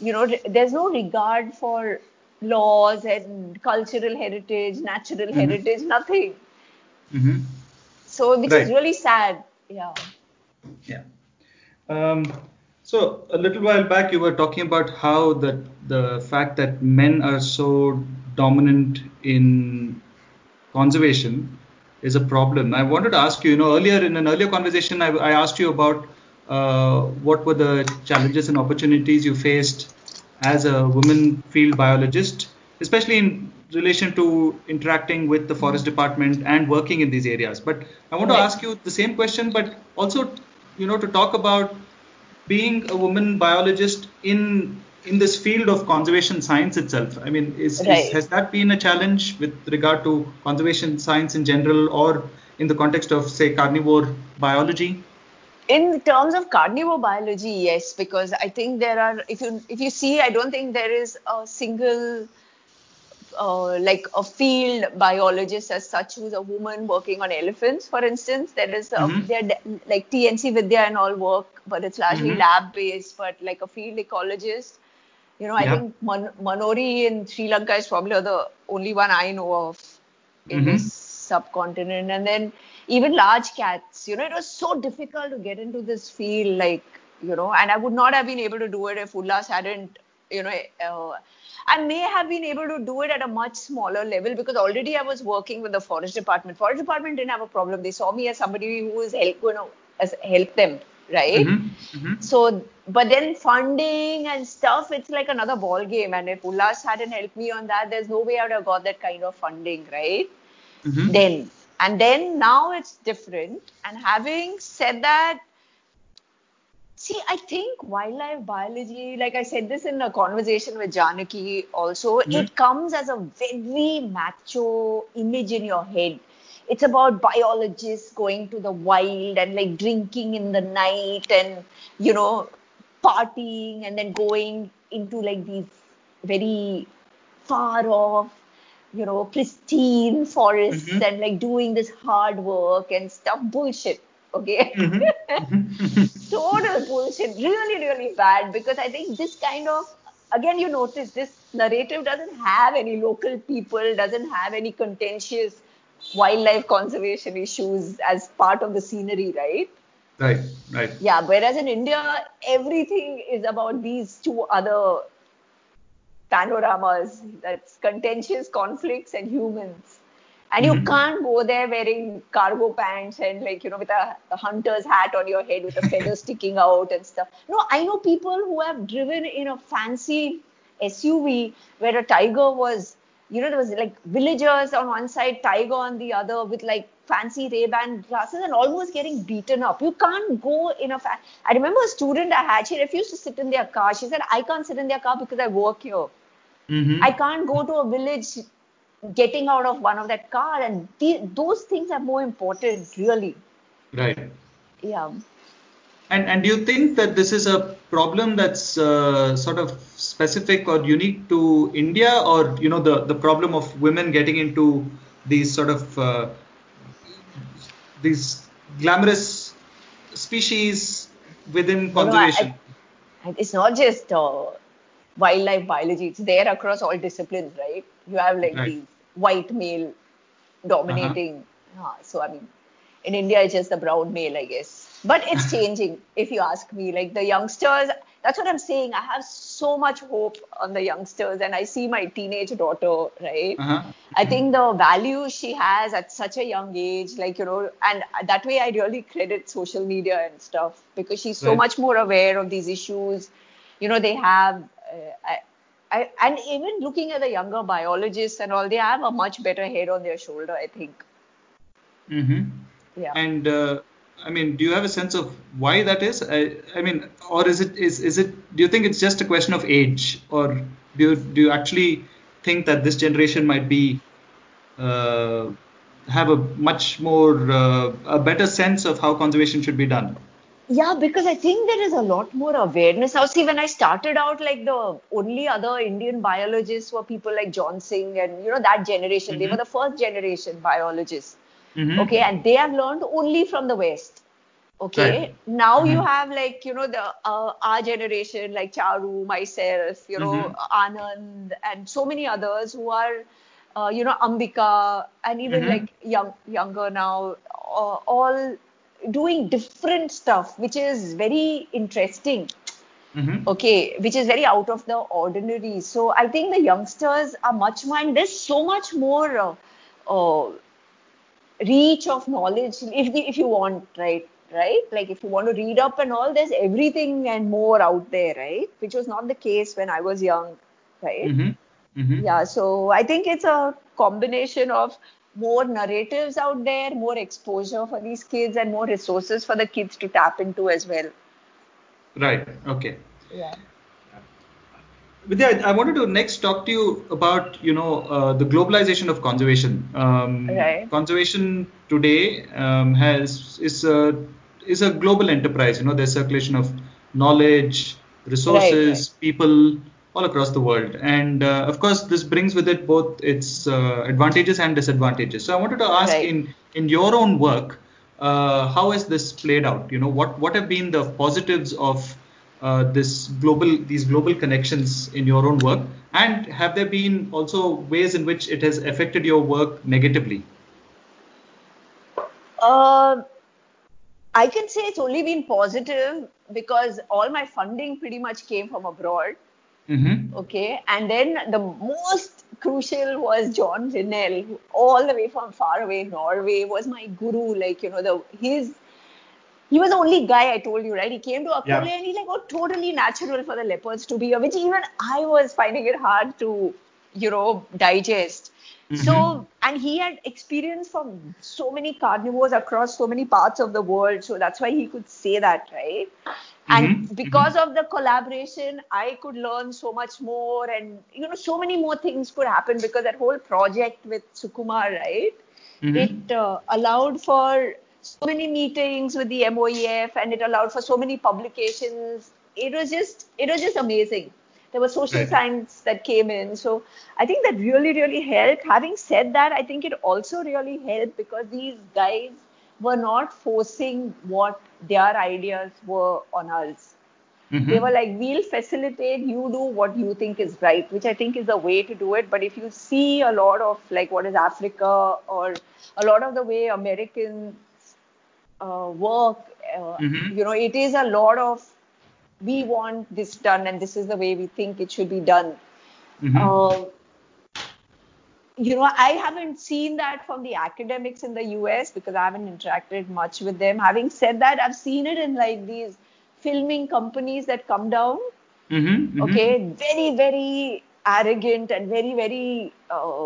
you know, there's no regard for laws and cultural heritage, natural Mm-hmm. heritage, nothing. Mm-hmm. So, which is Right. really sad. Yeah. Yeah. Um, so a little while back, you were talking about how the the fact that men are so dominant in conservation is a problem. I wanted to ask you, you know, earlier in an earlier conversation, I, I asked you about uh, what were the challenges and opportunities you faced as a woman field biologist, especially in relation to interacting with the forest department and working in these areas. But I want to Right. ask you the same question, but also, you know, to talk about being a woman biologist in in this field of conservation science itself. I mean, is, is Right. has that been a challenge with regard to conservation science in general, or in the context of, say, carnivore biology? In terms of carnivore biology, yes, because I think there are, if you if you see, I don't think there is a single uh, like a field biologist as such who's a woman working on elephants, for instance. There is a, Mm-hmm. they're like T N C Vidya and all work, but it's largely Mm-hmm. lab based. But like a field ecologist, you know, I Yeah. think Man- Manori in Sri Lanka is probably the only one I know of in this Mm-hmm. subcontinent. And then even large cats, you know, it was so difficult to get into this field, like, you know, and I would not have been able to do it if Ullas hadn't, you know, uh, I may have been able to do it at a much smaller level because already I was working with the forest department. Forest department didn't have a problem. They saw me as somebody who is help, you know, as help them, right? Mm-hmm. Mm-hmm. So, but then funding and stuff, it's like another ball game. And if Ullas hadn't helped me on that, there's no way I would have got that kind of funding, right? Mm-hmm. Then, and then now it's different. And having said that, see, I think wildlife biology, like I said this in a conversation with Janaki also, Mm-hmm. it comes as a very macho image in your head. It's about biologists going to the wild and like drinking in the night and, you know, partying and then going into like these very far off, you know, pristine forests Mm-hmm. and like doing this hard work and stuff. Bullshit. Okay. Mm-hmm. Total bullshit. Really, really bad because I think this kind of, again, you notice this narrative doesn't have any local people, doesn't have any contentious wildlife conservation issues as part of the scenery, right? Right. Right. Yeah, whereas in India, everything is about these two other panoramas, that's contentious conflicts and humans. And you Mm-hmm. can't go there wearing cargo pants and like, you know, with a, a hunter's hat on your head with a feather sticking out and stuff. No, I know people who have driven in a fancy S U V where a tiger was, you know, there was like villagers on one side, tiger on the other with like fancy Ray-Ban glasses and almost getting beaten up. You can't go in a fa- I remember a student I had, she refused to sit in their car. She said, I can't sit in their car because I work here. I Mm-hmm. can't go to a village getting out of one of that car. And the, those things are more important, really. Right. Yeah. And and do you think that this is a problem that's uh, sort of specific or unique to India, or you know the the problem of women getting into these sort of uh, these glamorous species within No, no, I, conservation? I, it's not just uh, wildlife biology. It's there across all disciplines, right? You have like Right. these white male Uh-huh. dominating. Uh, so, I mean, in India, it's just the brown male, I guess. But it's changing, if you ask me. Like the youngsters, that's what I'm saying. I have so much hope on the youngsters, and I see my teenage daughter, right? Uh-huh. I Mhm. think the value she has at such a young age, like, you know, and that way I really credit social media and stuff because she's so Right. much more aware of these issues. You know, they have, uh, I, I, and even looking at the younger biologists and all, they have a much better head on their shoulder, I think. Mm-hmm. Yeah. And uh, I mean, do you have a sense of why that is? I, I mean, or is it is is it? Do you think it's just a question of age, or do you do you actually think that this generation might be uh, have a much more uh, a better sense of how conservation should be done? Yeah, because I think there is a lot more awareness now. See, when I started out, like the only other Indian biologists were people like John Singh and, you know, that generation. They were Mm-hmm. the first generation biologists. Okay, Mm-hmm. and they have learned only from the West. Okay, Right. now you Mm-hmm. have like, you know, the uh, our generation, like Charu, myself, you know, Mm-hmm. Anand, and so many others who are, uh, you know, Ambika, and even Mm-hmm. like young younger now, uh, all doing different stuff, which is very interesting. Mm-hmm. Okay, which is very out of the ordinary. So I think the youngsters are much more, and there's so much more uh, uh, reach of knowledge if the, if you want, right? Right? Like if you want to read up and all, there's everything and more out there, right? Which was not the case when I was young, right? Mm-hmm. Mm-hmm. Yeah, so I think it's a combination of more narratives out there, more exposure for these kids, and more resources for the kids to tap into as well. Right. Okay. Yeah. Vidya, I wanted to next talk to you about, you know, uh, the globalization of conservation. Um, Right. conservation today um, has is a is a global enterprise. You know, there's circulation of knowledge, Right, right. resources, people all across the world, and uh, of course, this brings with it both its uh, advantages and disadvantages. So, I wanted to ask, Right. in in your own work, uh, how has this played out? You know, what what have been the positives of uh, this global these global connections in your own work, and have there been also ways in which it has affected your work negatively? Uh, I can say it's only been positive because all my funding pretty much came from abroad. Mm-hmm. Okay. And then the most crucial was John Linnell, who all the way from far away Norway, was my guru. Like, you know, the his he was the only guy I told you, right? He came to Akole Yeah. and he like, oh, totally natural for the leopards to be here, which even I was finding it hard to, you know, digest. Mm-hmm. So, and he had experience from so many carnivores across so many parts of the world. So that's why he could say that, right? And Mm-hmm. because Mm-hmm. of the collaboration, I could learn so much more. And, you know, so many more things could happen because that whole project with Sukumar, right? It Mm-hmm. uh, allowed for so many meetings with the M O E F, and it allowed for so many publications. It was just, it was just amazing. There was social Right. science that came in. So I think that really, really helped. Having said that, I think it also really helped because these guys were not forcing what their ideas were on us. They were Mm-hmm. like, we'll facilitate, you do what you think is right, which I think is the way to do it. But if you see a lot of like what is Africa, or a lot of the way Americans uh, work, uh, Mm-hmm. you know, it is a lot of, we want this done and this is the way we think it should be done. Mm-hmm. Uh, you know, I haven't seen that from the academics in the U S because I haven't interacted much with them. Having said that, I've seen it in like these filming companies that come down. Mm-hmm. Mm-hmm. Okay, very, very arrogant and very, very, uh,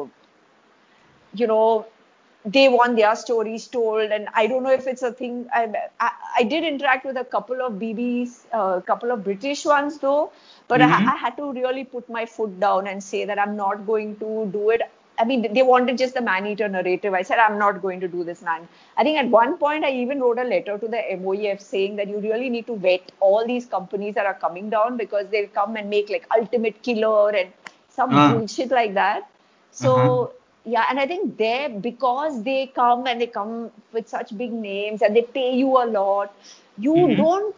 you know, they want their stories told. And I don't know if it's a thing. I, I, I did interact with a couple of B Bs, a uh, couple of British ones though, but I, I Mm-hmm. had to really put my foot down and say that I'm not going to do it. I mean, they wanted just the man-eater narrative. I said, I'm not going to do this, man. I think at one point, I even wrote a letter to the M O E F saying that you really need to vet all these companies that are coming down because they'll come and make like Ultimate Killer and some Ah. bullshit like that. Uh-huh. So, yeah, and I think they, because they come and they come with such big names and they pay you a lot, you Mm-hmm. don't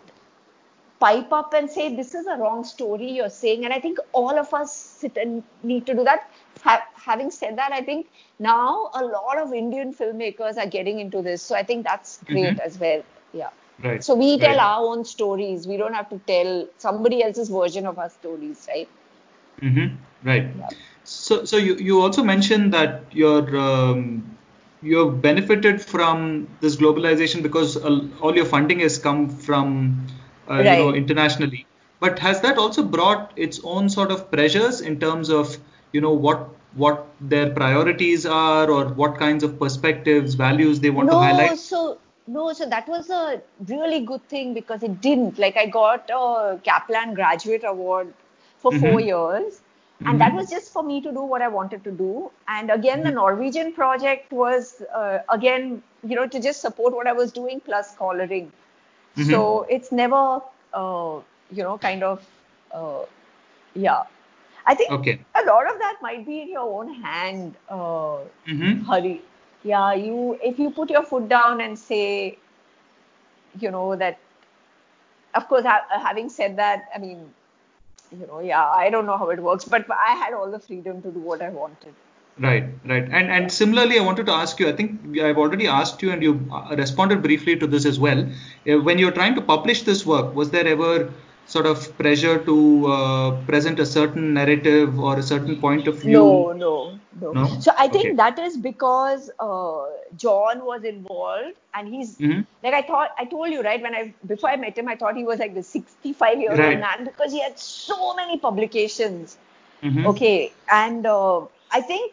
pipe up and say this is a wrong story you're saying. And I think all of us sit and need to do that. Ha- having said that, I think now a lot of Indian filmmakers are getting into this, so I think that's great Mm-hmm. as well. Yeah, Right. so we tell Right. our own stories, we don't have to tell somebody else's version of our stories, right? Mm-hmm. Right. Yeah. So, so you, you also mentioned that you're um, you've benefited from this globalization because all all your funding has come from uh, you know Right. internationally. But has that also brought its own sort of pressures in terms of you know what what their priorities are, or what kinds of perspectives, values they want to No, highlight? so no, so that was a really good thing because it didn't. Like I got a Kaplan Graduate Award for four Mm-hmm. years, and that Mm-hmm. was just for me to do what I wanted to do. And again, the Mm-hmm. Norwegian project was uh, again, you know, to just support what I was doing plus coloring. Mm-hmm. So it's never, uh, you know, kind of, uh, yeah. I think Okay. a lot of that might be in your own hand, uh, Mm-hmm. Hari. Yeah, you if you put your foot down and say, you know, that, of course, ha- having said that, I mean, you know, yeah, I don't know how it works, but I had all the freedom to do what I wanted. Right, right. And Yeah. and similarly, I wanted to ask you, I think I've already asked you and you uh, responded briefly to this as well. Uh, When you're trying to publish this work, was there ever sort of pressure to uh, present a certain narrative or a certain point of view? No, no, no. No? So I Okay. think that is because uh, John was involved, and he's Hmm. like, I thought, I told you, right, when I before I met him, I thought he was like the sixty-five year old Right. man because he had so many publications. Hmm. Okay, and uh, I think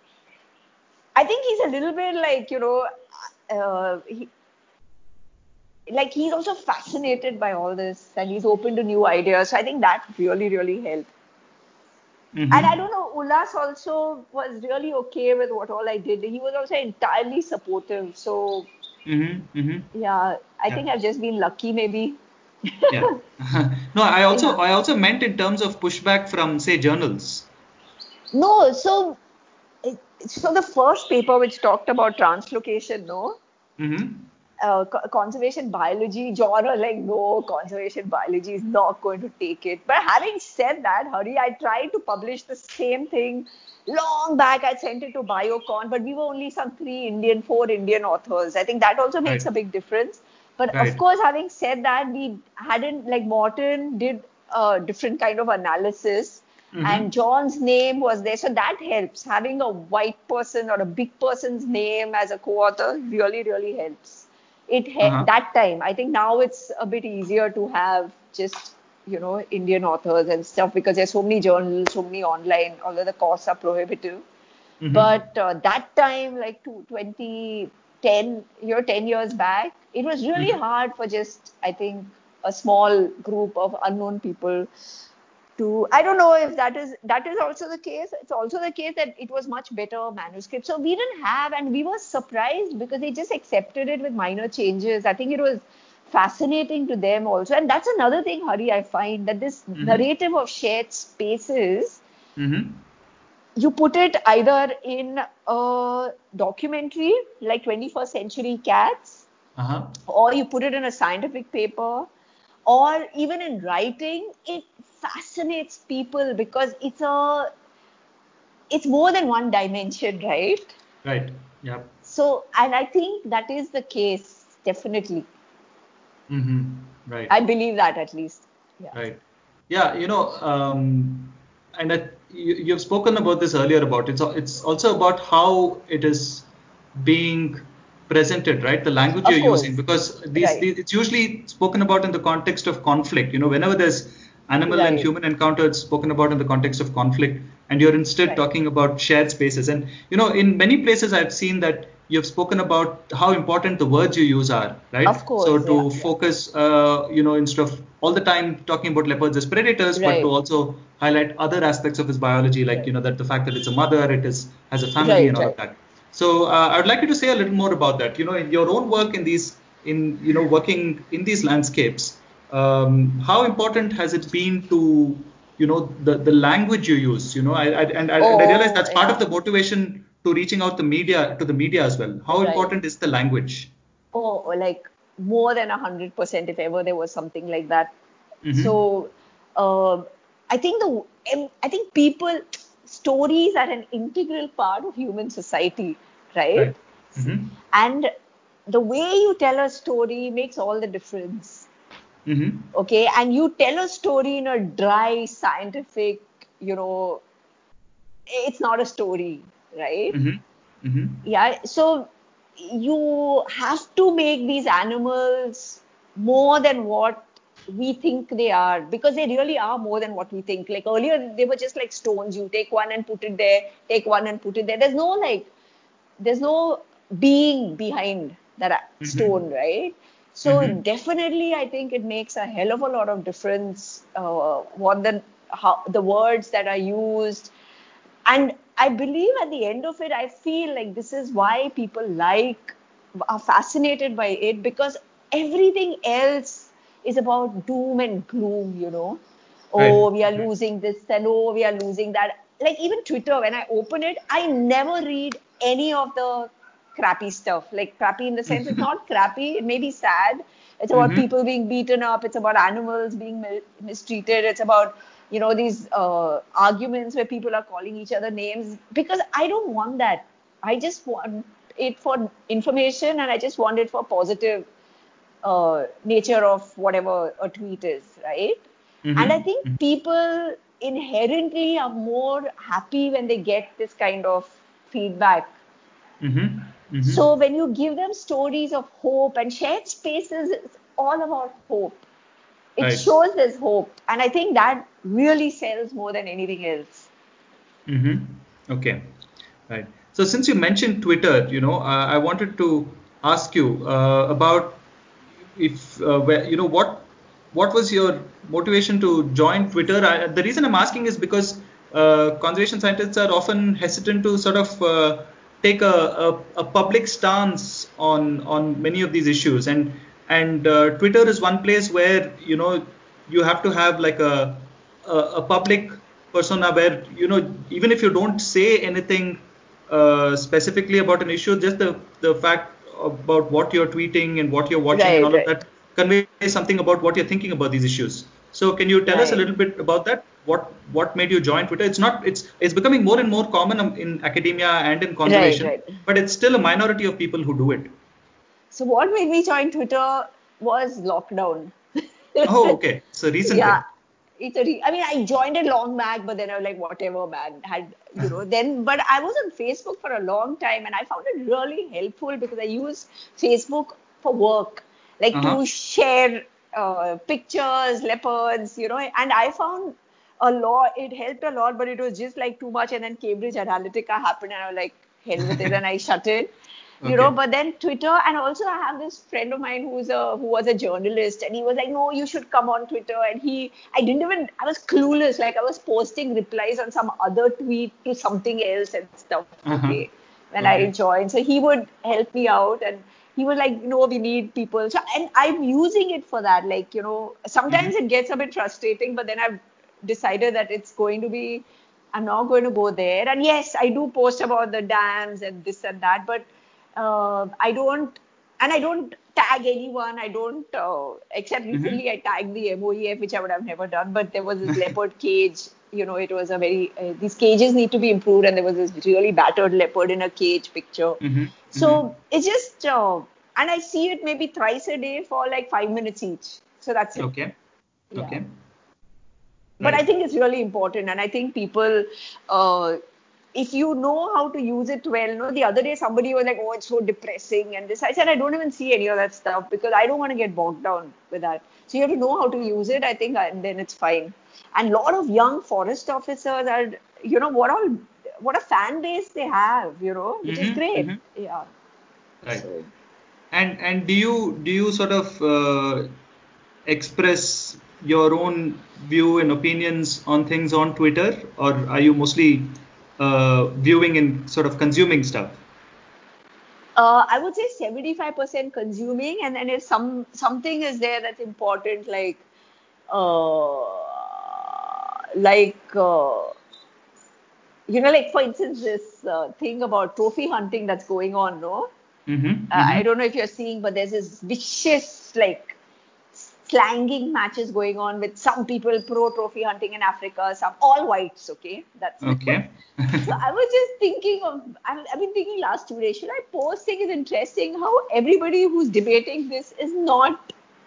I think he's a little bit like, you know, uh, he, like he's also fascinated by all this, and he's open to new ideas. So I think that really, really helped. And I Hmm. don't know, Ullas also was really okay with what all I did. He was also entirely supportive. So Hmm. Hmm. yeah, I Yeah. think I've just been lucky maybe. Yeah. No, I also Yeah. I also meant in terms of pushback from, say, journals. No, so it, so the first paper which talked about translocation, no, Hmm. uh, co- conservation biology, John was like, no, conservation biology is not going to take it. But having said that, Hari, I tried to publish the same thing long back. I sent it to Biocon, but we were only some three Indian, four Indian authors. I think that also makes Right. a big difference. But of Right. course, having said that, we hadn't, like Morton did a different kind of analysis. And Hmm. John's name was there. So that helps. Having a white person or a big person's name as a co-author really, really helps. It ha- Uh-huh. that time, I think now it's a bit easier to have just, you know, Indian authors and stuff because there's so many journals, so many online, although the costs are prohibitive. Hmm. But uh, that time, like to twenty ten, you know, ten years back, it was really Hmm. hard for just, I think, a small group of unknown people to, I don't know if that is that is also the case. It's also the case that it was much better manuscript. So we didn't have, and we were surprised because they just accepted it with minor changes. I think it was fascinating to them also. And that's another thing, Hari, I find that this Hmm. narrative of shared spaces, Hmm. you put it either in a documentary like twenty-first Century Cats, Uh-huh. or you put it in a scientific paper, or even in writing. It fascinates people because it's a it's more than one dimension, right? Right. Yeah. So, and I think that is the case, definitely. Hmm. Right. I believe that at least. Yeah. Right. Yeah. You know, um, and I, you, you've spoken about this earlier about it's al- it's also about how it is being presented, right? The language you're Of using, course. because these, Right. these it's usually spoken about in the context of conflict. You know, whenever there's animal and Right. human encounter, it's spoken about in the context of conflict, and you're instead Right. talking about shared spaces. And you know, in many places, I've seen that you've spoken about how important the words you use are, right? Of So course. Yeah. to Yeah. focus, uh, you know, instead of all the time talking about leopards as predators, but to Right. also highlight other aspects of its biology, like Right. you know that the fact that it's a mother, it is has a family, and Right. all of Right. that. So uh, I would like you to say a little more about that. You know, in your own work in these, in you know, working in these landscapes, um, how important has it been to, you know, the the language you use? You know, I, I and I, and I realize Oh, that's part of yeah. the motivation to reaching out the media to the media as well. How Right. important is the language? Oh, like more than a hundred percent if ever there was something like that. Mm-hmm. So, um, I think the em- I think people stories are an integral part of human society, right? Right. Mm-hmm. And the way you tell a story makes all the difference. Mm-hmm. Okay, and you tell a story in a dry, scientific, you know, it's not a story, right? Mm-hmm. Mm-hmm. Yeah, so you have to make these animals more than what we think they are, because they really are more than what we think. Like earlier, they were just like stones. You take one and put it there, take one and put it there. There's no like, there's no being behind that Mm-hmm. stone, right? So Mm-hmm. definitely, I think it makes a hell of a lot of difference. Uh, what the how the words that are used, and I believe at the end of it, I feel like this is why people like, are fascinated by it, because everything else is about doom and gloom, you know. Right. Oh, we are losing this, and oh, we are losing that. Like even Twitter, when I open it, I never read any of the crappy stuff. Like crappy in the sense it's not crappy. It may be sad. It's about Mm-hmm. people being beaten up. It's about animals being mistreated. It's about, you know, these uh, arguments where people are calling each other names. Because I don't want that. I just want it for information, and I just want it for positive uh, nature of whatever a tweet is, right? Mm-hmm. And I think people inherently are more happy when they get this kind of feedback. Mm-hmm. Mm-hmm. So when you give them stories of hope, and shared spaces, it's all about hope. It Right. shows there's hope. And I think that really sells more than anything else. Mm-hmm. Okay. Right. So since you mentioned Twitter, you know, uh, I wanted to ask you uh, about if, uh, where, you know, what what was your motivation to join Twitter? I, the reason I'm asking is because uh, conservation scientists are often hesitant to sort of uh, take a, a, a public stance on on many of these issues, and and uh, Twitter is one place where, you know, you have to have like a a, a public persona where, you know, even if you don't say anything uh, specifically about an issue, just the the fact about what you're tweeting and what you're watching and Right, all of right. that conveys something about what you're thinking about these issues. So can you tell us a Right. little bit about that? What what made you join Twitter? It's not it's it's becoming more and more common in academia and in Right, conservation, right. but it's still a minority of people who do it. So what made me join Twitter was lockdown. Oh, okay. It's a recent Yeah. thing. It's a re- I mean, I joined it long back, but then I was like, whatever, man. Had, you know, then, but I was on Facebook for a long time, and I found it really helpful because I use Facebook for work, like Uh-huh. to share uh, pictures, leopards, you know, and I found a lot, it helped a lot, but it was just like too much. And then Cambridge Analytica happened, and I was like, hell with it, and I shut it. You know, Okay. but then Twitter, and also I have this friend of mine who's a who was a journalist, and he was like, no, you should come on Twitter. And he, I didn't even, I was clueless, like I was posting replies on some other tweet to something else and stuff. Uh-huh. Okay, when I Okay. joined, so he would help me out, and he was like, no, we need people. So, and I'm using it for that. Like, you know, sometimes Mm-hmm. it gets a bit frustrating, but then I've decided that it's going to be, I'm not going to go there. And yes, I do post about the dams and this and that, but uh, I don't, and I don't tag anyone. I don't, uh, except Mm-hmm. recently I tagged the M O E F, which I would have never done. But there was this leopard cage. You know, it was a very, uh, these cages need to be improved. And there was this really battered leopard in a cage picture. Mm-hmm. Mm-hmm. So it's just, uh, and I see it maybe thrice a day for like five minutes each. So that's it. Okay. Yeah. Okay. But I Right. think it's really important, and I think people, uh, if you know how to use it well, no. The other day somebody was like, "Oh, it's so depressing," and this. I said, I don't even see any of that stuff because I don't want to get bogged down with that. So you have to know how to use it, I think, and then it's fine. And a lot of young forest officers are, you know, what all, what a fan base they have, you know, which is Mm-hmm. great. Mm-hmm. Yeah. Right. So. And and do you do you sort of uh, express your own view and opinions on things on Twitter, or are you mostly uh, viewing and sort of consuming stuff? Uh, I would say seventy-five percent consuming, and then if some something is there that's important, like uh, like uh, you know, like for instance, this uh, thing about trophy hunting that's going on, no? Mm-hmm. Uh, Mm-hmm. I don't know if you're seeing, but there's this vicious like slanging matches going on with some people pro trophy hunting in Africa, some all whites. Okay, that's it. Okay. So I was just thinking of, I've, I've been thinking last two days, should I post? Think it's interesting how everybody who's debating this is not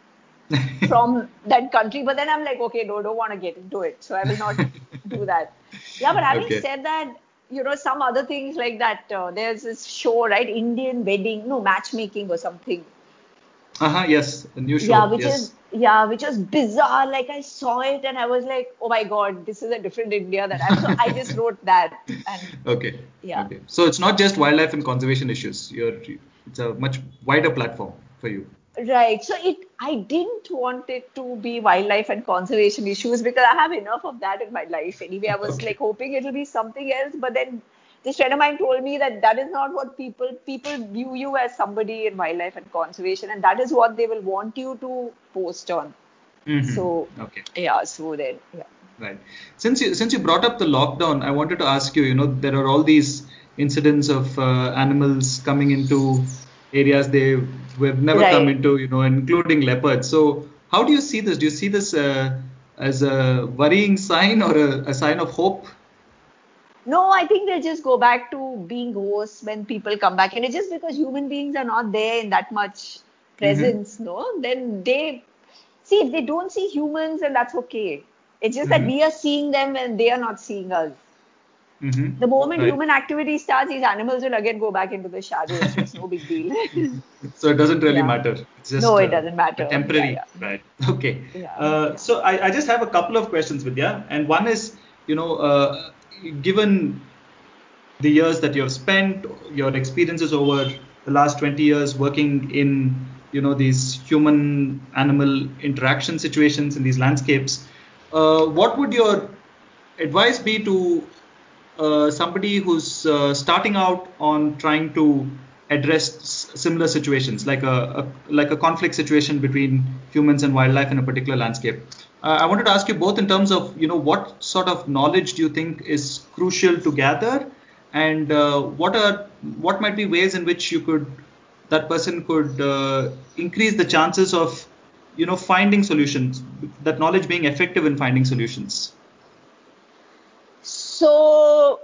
from that country. But then I'm like, okay, no, don't want to get into it. So I will not do that. Yeah, but having Okay. said that, you know, some other things like that, uh, there's this show, right? Indian wedding, no, matchmaking or something. Uh-huh. Yes. A new Yeah, show. which is, Yes. yeah, which was bizarre. Like I saw it and I was like, oh my God, this is a different India that I'm. So I just wrote that. And Okay. yeah. Okay. So it's not just wildlife and conservation issues. You're it's a much wider platform for you. Right. So it, I didn't want it to be wildlife and conservation issues because I have enough of that in my life. Anyway, I was Okay. like hoping it'll be something else, but then this friend of mine told me that that is not what people people view you as somebody in wildlife and conservation, and that is what they will want you to post on. So Mm-hmm. Okay. yeah. So then yeah. Right. Since you since you brought up the lockdown, I wanted to ask you, you know, there are all these incidents of uh, animals coming into areas they have never come Right. into, you know, including leopards. So how do you see this? Do you see this uh, as a worrying sign or a, a sign of hope? No, I think they just go back to being ghosts when people come back. And it's just because human beings are not there in that much Mm-hmm. presence, no? Then they see if they don't see humans, and that's okay. It's just that Mm-hmm. we are seeing them and they are not seeing us. Mm-hmm. The moment Right. human activity starts, these animals will again go back into the shadows. So it's no big deal. So it doesn't really Yeah. matter. It's No, just it uh, doesn't a matter. Yeah, temporary, yeah. right? Okay. Yeah, Uh, yeah. so I, I just have a couple of questions, Vidya, and one is, you know, uh, given the years that you have spent, your experiences over the last twenty years working in, you know, these human-animal interaction situations in these landscapes, uh, what would your advice be to uh, somebody who's uh, starting out on trying to address s- similar situations, like a, a like a conflict situation between humans and wildlife in a particular landscape? Uh, I wanted to ask you both in terms of, you know, what sort of knowledge do you think is crucial to gather, and uh, what are what might be ways in which you could that person could uh, increase the chances of, you know, finding solutions, that knowledge being effective in finding solutions. So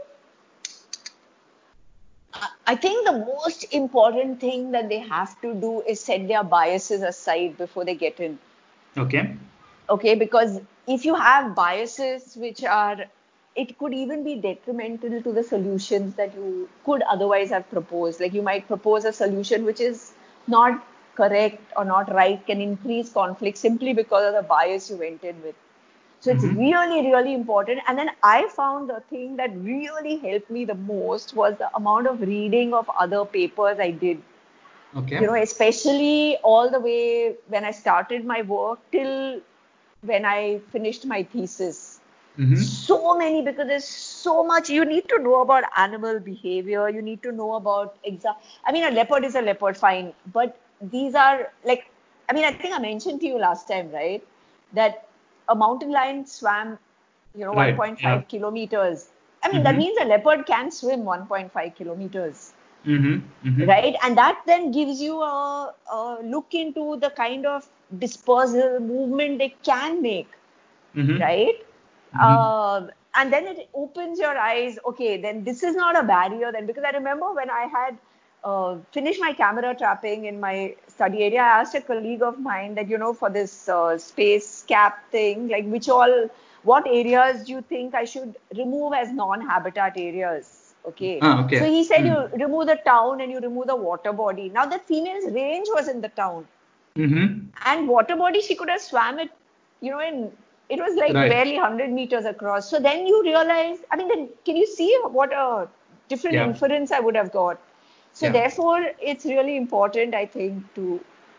I I think the most important thing that they have to do is set their biases aside before they get in. Okay. Okay, because if you have biases which are, it could even be detrimental to the solutions that you could otherwise have proposed. Like you might propose a solution which is not correct or not right, can increase conflict simply because of the bias you went in with. So it's Mm-hmm. really, really important. And then I found the thing that really helped me the most was the amount of reading of other papers I did. You know, Okay. especially all the way when I started my work till when I finished my thesis. Mm-hmm. So many, because there's so much you need to know about animal behavior. You need to know about exa- I mean, a leopard is a leopard, fine, but these are like, I mean, I think I mentioned to you last time, right, that a mountain lion swam, you know, Right. Yeah. one point five kilometers. I mean, that Mm-hmm. means a leopard can swim one point five kilometers, Mm-hmm. Mm-hmm. right? And that then gives you a, a look into the kind of dispersal movement they can make, Mm-hmm. right? Mm-hmm. Um, and then it opens your eyes. Okay, then this is not a barrier then, because I remember when I had uh, finished my camera trapping in my study area, I asked a colleague of mine that, you know, for this uh, space cap thing, like which all, what areas do you think I should remove as non-habitat areas? Okay. Ah, So okay. he said Mm. you remove the town and you remove the water body. Now that female's range was in the town. Mm-hmm. And water body, she could have swam it, you know, in it was like Right. barely one hundred meters across. So then you realize, I mean, then can you see what a different Yeah. inference I would have got? So Yeah. therefore, it's really important, I think, to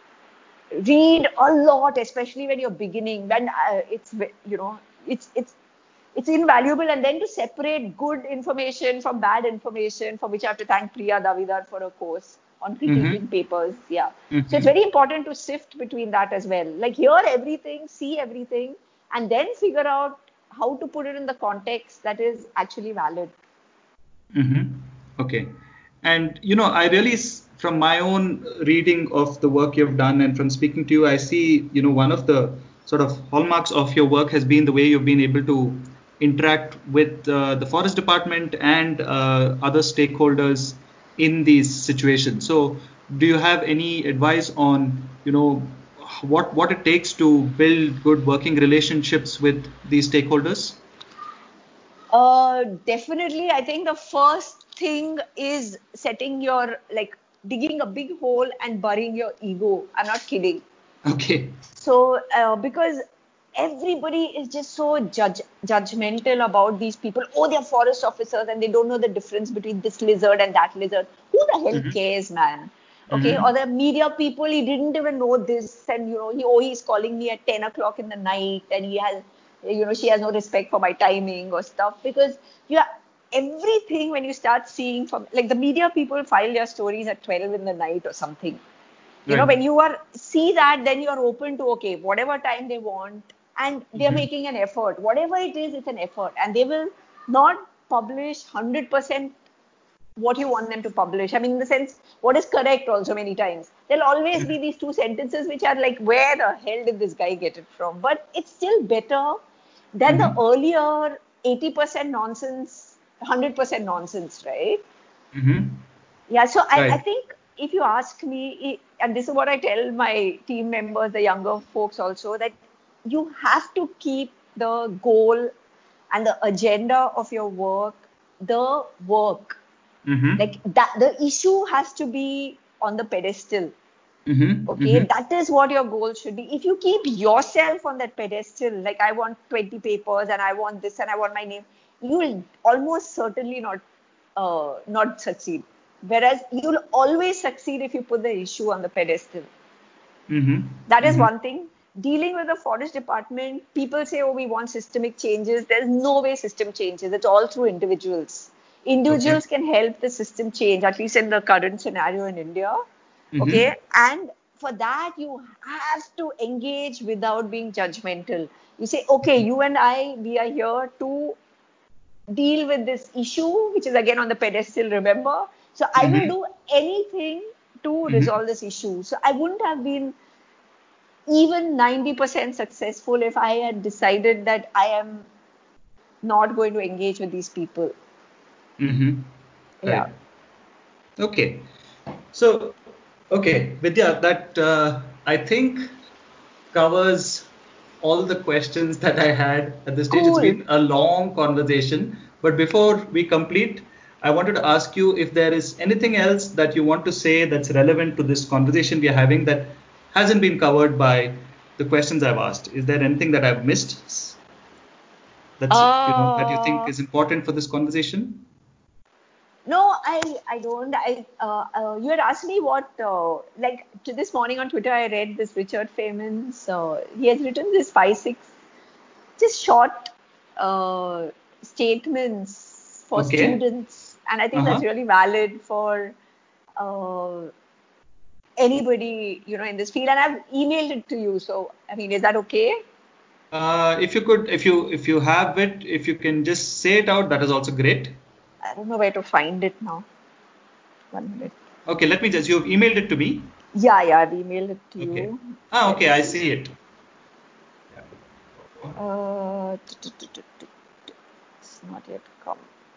read a lot, especially when you're beginning. When uh, it's you know, it's it's it's invaluable, and then to separate good information from bad information, for which I have to thank Priya Davidar for a course on Mm-hmm. critiquing papers. Yeah. So it's Mm-hmm. very important to sift between that as well. Like hear everything, see everything, and then figure out how to put it in the context that is actually valid. Mm-hmm. Okay. And, you know, I really, s- from my own reading of the work you've done and from speaking to you, I see, you know, one of the sort of hallmarks of your work has been the way you've been able to interact with uh, the forest department and uh, other stakeholders in these situations. So, do you have any advice on, you know, what what it takes to build good working relationships with these stakeholders? Uh, definitely, I think the first thing is setting your, like, digging a big hole and burying your ego. I'm not kidding. Okay. So, uh, because everybody is just so judge judgmental about these people. Oh, they're forest officers and they don't know the difference between this lizard and that lizard. Who the hell Mm-hmm. cares, man? Okay, or Mm-hmm. the media people, he didn't even know this, and you know, he oh, he's calling me at ten o'clock in the night, and he has, you know, she has no respect for my timing or stuff, because yeah, everything when you start seeing from, like, the media people file their stories at twelve in the night or something. You know, Right. when you are see that, then you are open to, okay, whatever time they want, and they're Mm-hmm. making an effort, whatever it is, it's an effort, and they will not publish one hundred percent what you want them to publish. I mean, in the sense, what is correct also many times. There'll always be these two sentences which are like, where the hell did this guy get it from? But it's still better than the Mm-hmm. earlier eighty percent nonsense, one hundred percent nonsense, right? Mm-hmm. Yeah, so I, I Right. think if you ask me, and this is what I tell my team members, the younger folks also, that you have to keep the goal and the agenda of your work, the work. Mm-hmm. Like that, the issue has to be on the pedestal. Mm-hmm. Okay, Mm-hmm. that is what your goal should be. If you keep yourself on that pedestal, like I want twenty papers and I want this and I want my name, you will almost certainly not uh, not succeed. Whereas you'll always succeed if you put the issue on the pedestal. Mm-hmm. That is Mm-hmm. one thing. Dealing with the forest department, people say, oh, we want systemic changes. There's no way system changes. It's all through individuals. Okay. Individuals can help the system change, at least in the current scenario in India. Mm-hmm. Okay. And for that, you have to engage without being judgmental. You say, okay, you and I, we are here to deal with this issue, which is again on the pedestal, remember? So I will Mm-hmm. do anything to Mm-hmm. resolve this issue. So I wouldn't have been even ninety percent successful if I had decided that I am not going to engage with these people. Mm-hmm. Yeah. Right. Okay. So, okay, Vidya, that uh, I think covers all the questions that I had at this stage. It's Cool. been a long conversation, but before we complete, I wanted to ask you if there is anything else that you want to say that's relevant to this conversation we are having that hasn't been covered by the questions I've asked. Is there anything that I've missed that's, you know, that you think Uh, is important for this conversation? no, I I don't. I uh, uh, you had asked me what uh, like to this morning on Twitter I read this Richard Feynman's. Uh, he has written this five six just short uh, statements for Okay. students, and I think that's Uh-huh. really valid for uh, anybody you know in this field. And I've emailed it to you, so I mean, is that okay? Uh, if you could, if you if you have it, if you can just say it out, that is also great. I don't know where to find it now. One minute. Okay, let me just. You've emailed it to me. Yeah, yeah, I've emailed it to Okay. you. Ah, Let okay, me I see. see it. Uh, it's not yet come.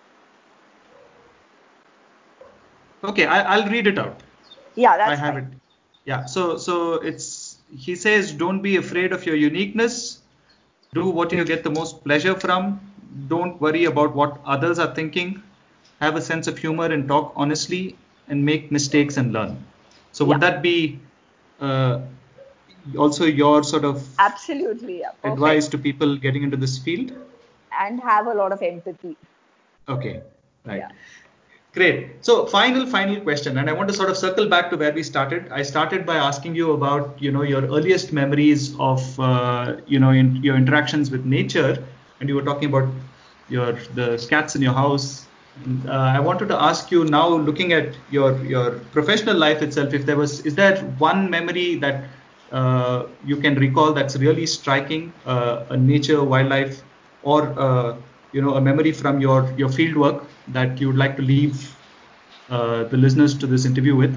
Okay, I, I'll read it out. Yeah, I that's have fine. it. Yeah. So so it's he says, don't be afraid of your uniqueness. Do what you get the most pleasure from. Don't worry about what others are thinking. Have a sense of humor and talk honestly and make mistakes and learn. So Yeah, would that be uh, also your sort of absolutely. Yeah, advice perfect. to people getting into this field? And have a lot of empathy. Okay, right. Yeah. Great. So final, final question, and I want to sort of circle back to where we started. I started by asking you about, you know, your earliest memories of, uh, you know, in, your interactions with nature, and you were talking about your the cats in your house. And, uh, I wanted to ask you now, looking at your your professional life itself, if there was, is there one memory that uh, you can recall that's really striking, uh, a nature, wildlife, or uh, you know, a memory from your your field work that you would like to leave uh, the listeners to this interview with?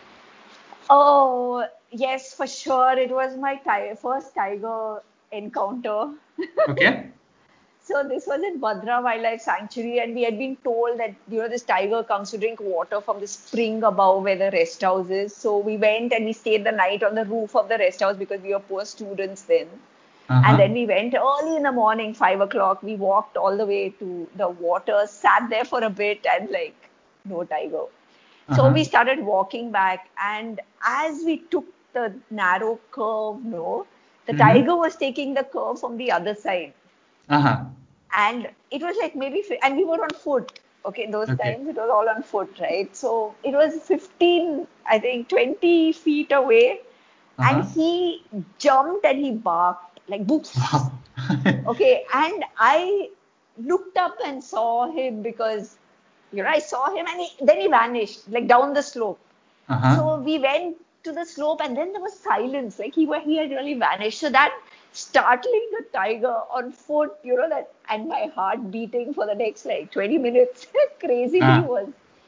Oh, yes, for sure. It was my ti- first tiger encounter. Okay. So this was in Badra Wildlife Sanctuary, and we had been told that you know this tiger comes to drink water from the spring above where the rest house is. So we went and we stayed the night on the roof of the rest house because we were poor students then. And then Uh-huh. we went early in the morning, five o'clock. We walked all the way to the water, sat there for a bit, and like no tiger. So we Uh-huh. started walking back, and as we took the narrow curve, no, the tiger Mm-hmm. was taking the curve from the other side, Uh-huh. and it was like maybe, and we were on foot. Okay, those Okay. times it was all on foot, right? So it was fifteen, I think, twenty feet away, and Uh-huh. he jumped and he barked like books. Wow. Okay, and I looked up and saw him because you know I saw him, and he, then he vanished like down the slope. Uh-huh. So we went to the slope, and then there was silence. Like he were, he had really vanished. So that startling the tiger on foot, you know that, and my heart beating for the next like twenty minutes crazily Ah. was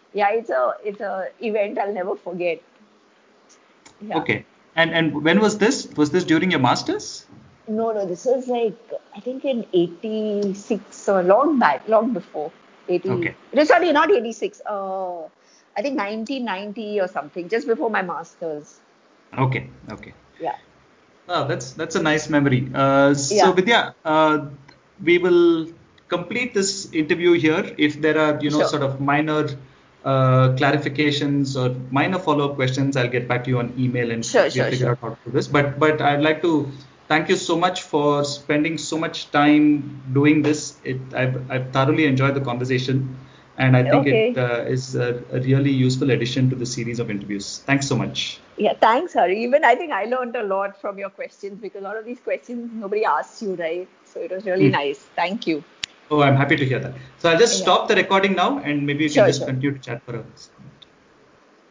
Yeah, it's a it's a event I'll never forget. Yeah. Okay. And and when was this? Was this during your masters? No, no, this was like I think in eighty-six or long back, long before eighty. Okay. No, sorry, not eighty-six. Uh, I think nineteen ninety or something, just before my masters. Okay. Okay. Yeah. Oh, that's that's a nice memory. Uh, so Yeah. Vidya, uh, we will complete this interview here. If there are, you know, Sure. sort of minor uh, clarifications or minor follow-up questions, I'll get back to you on email and Sure, we'll sure, figure sure. out how to do this. But but I'd like to thank you so much for spending so much time doing this. It I've I've thoroughly enjoyed the conversation, and I think it Okay. uh, is a, a really useful addition to the series of interviews. Thanks so much. Yeah, thanks, Hari. Even I think I learned a lot from your questions because a lot of these questions nobody asks you, right? So it was really Hmm. nice. Thank you. Oh, I'm happy to hear that. So I'll just Yeah. stop the recording now and maybe you can Sure, just sure. continue to chat for a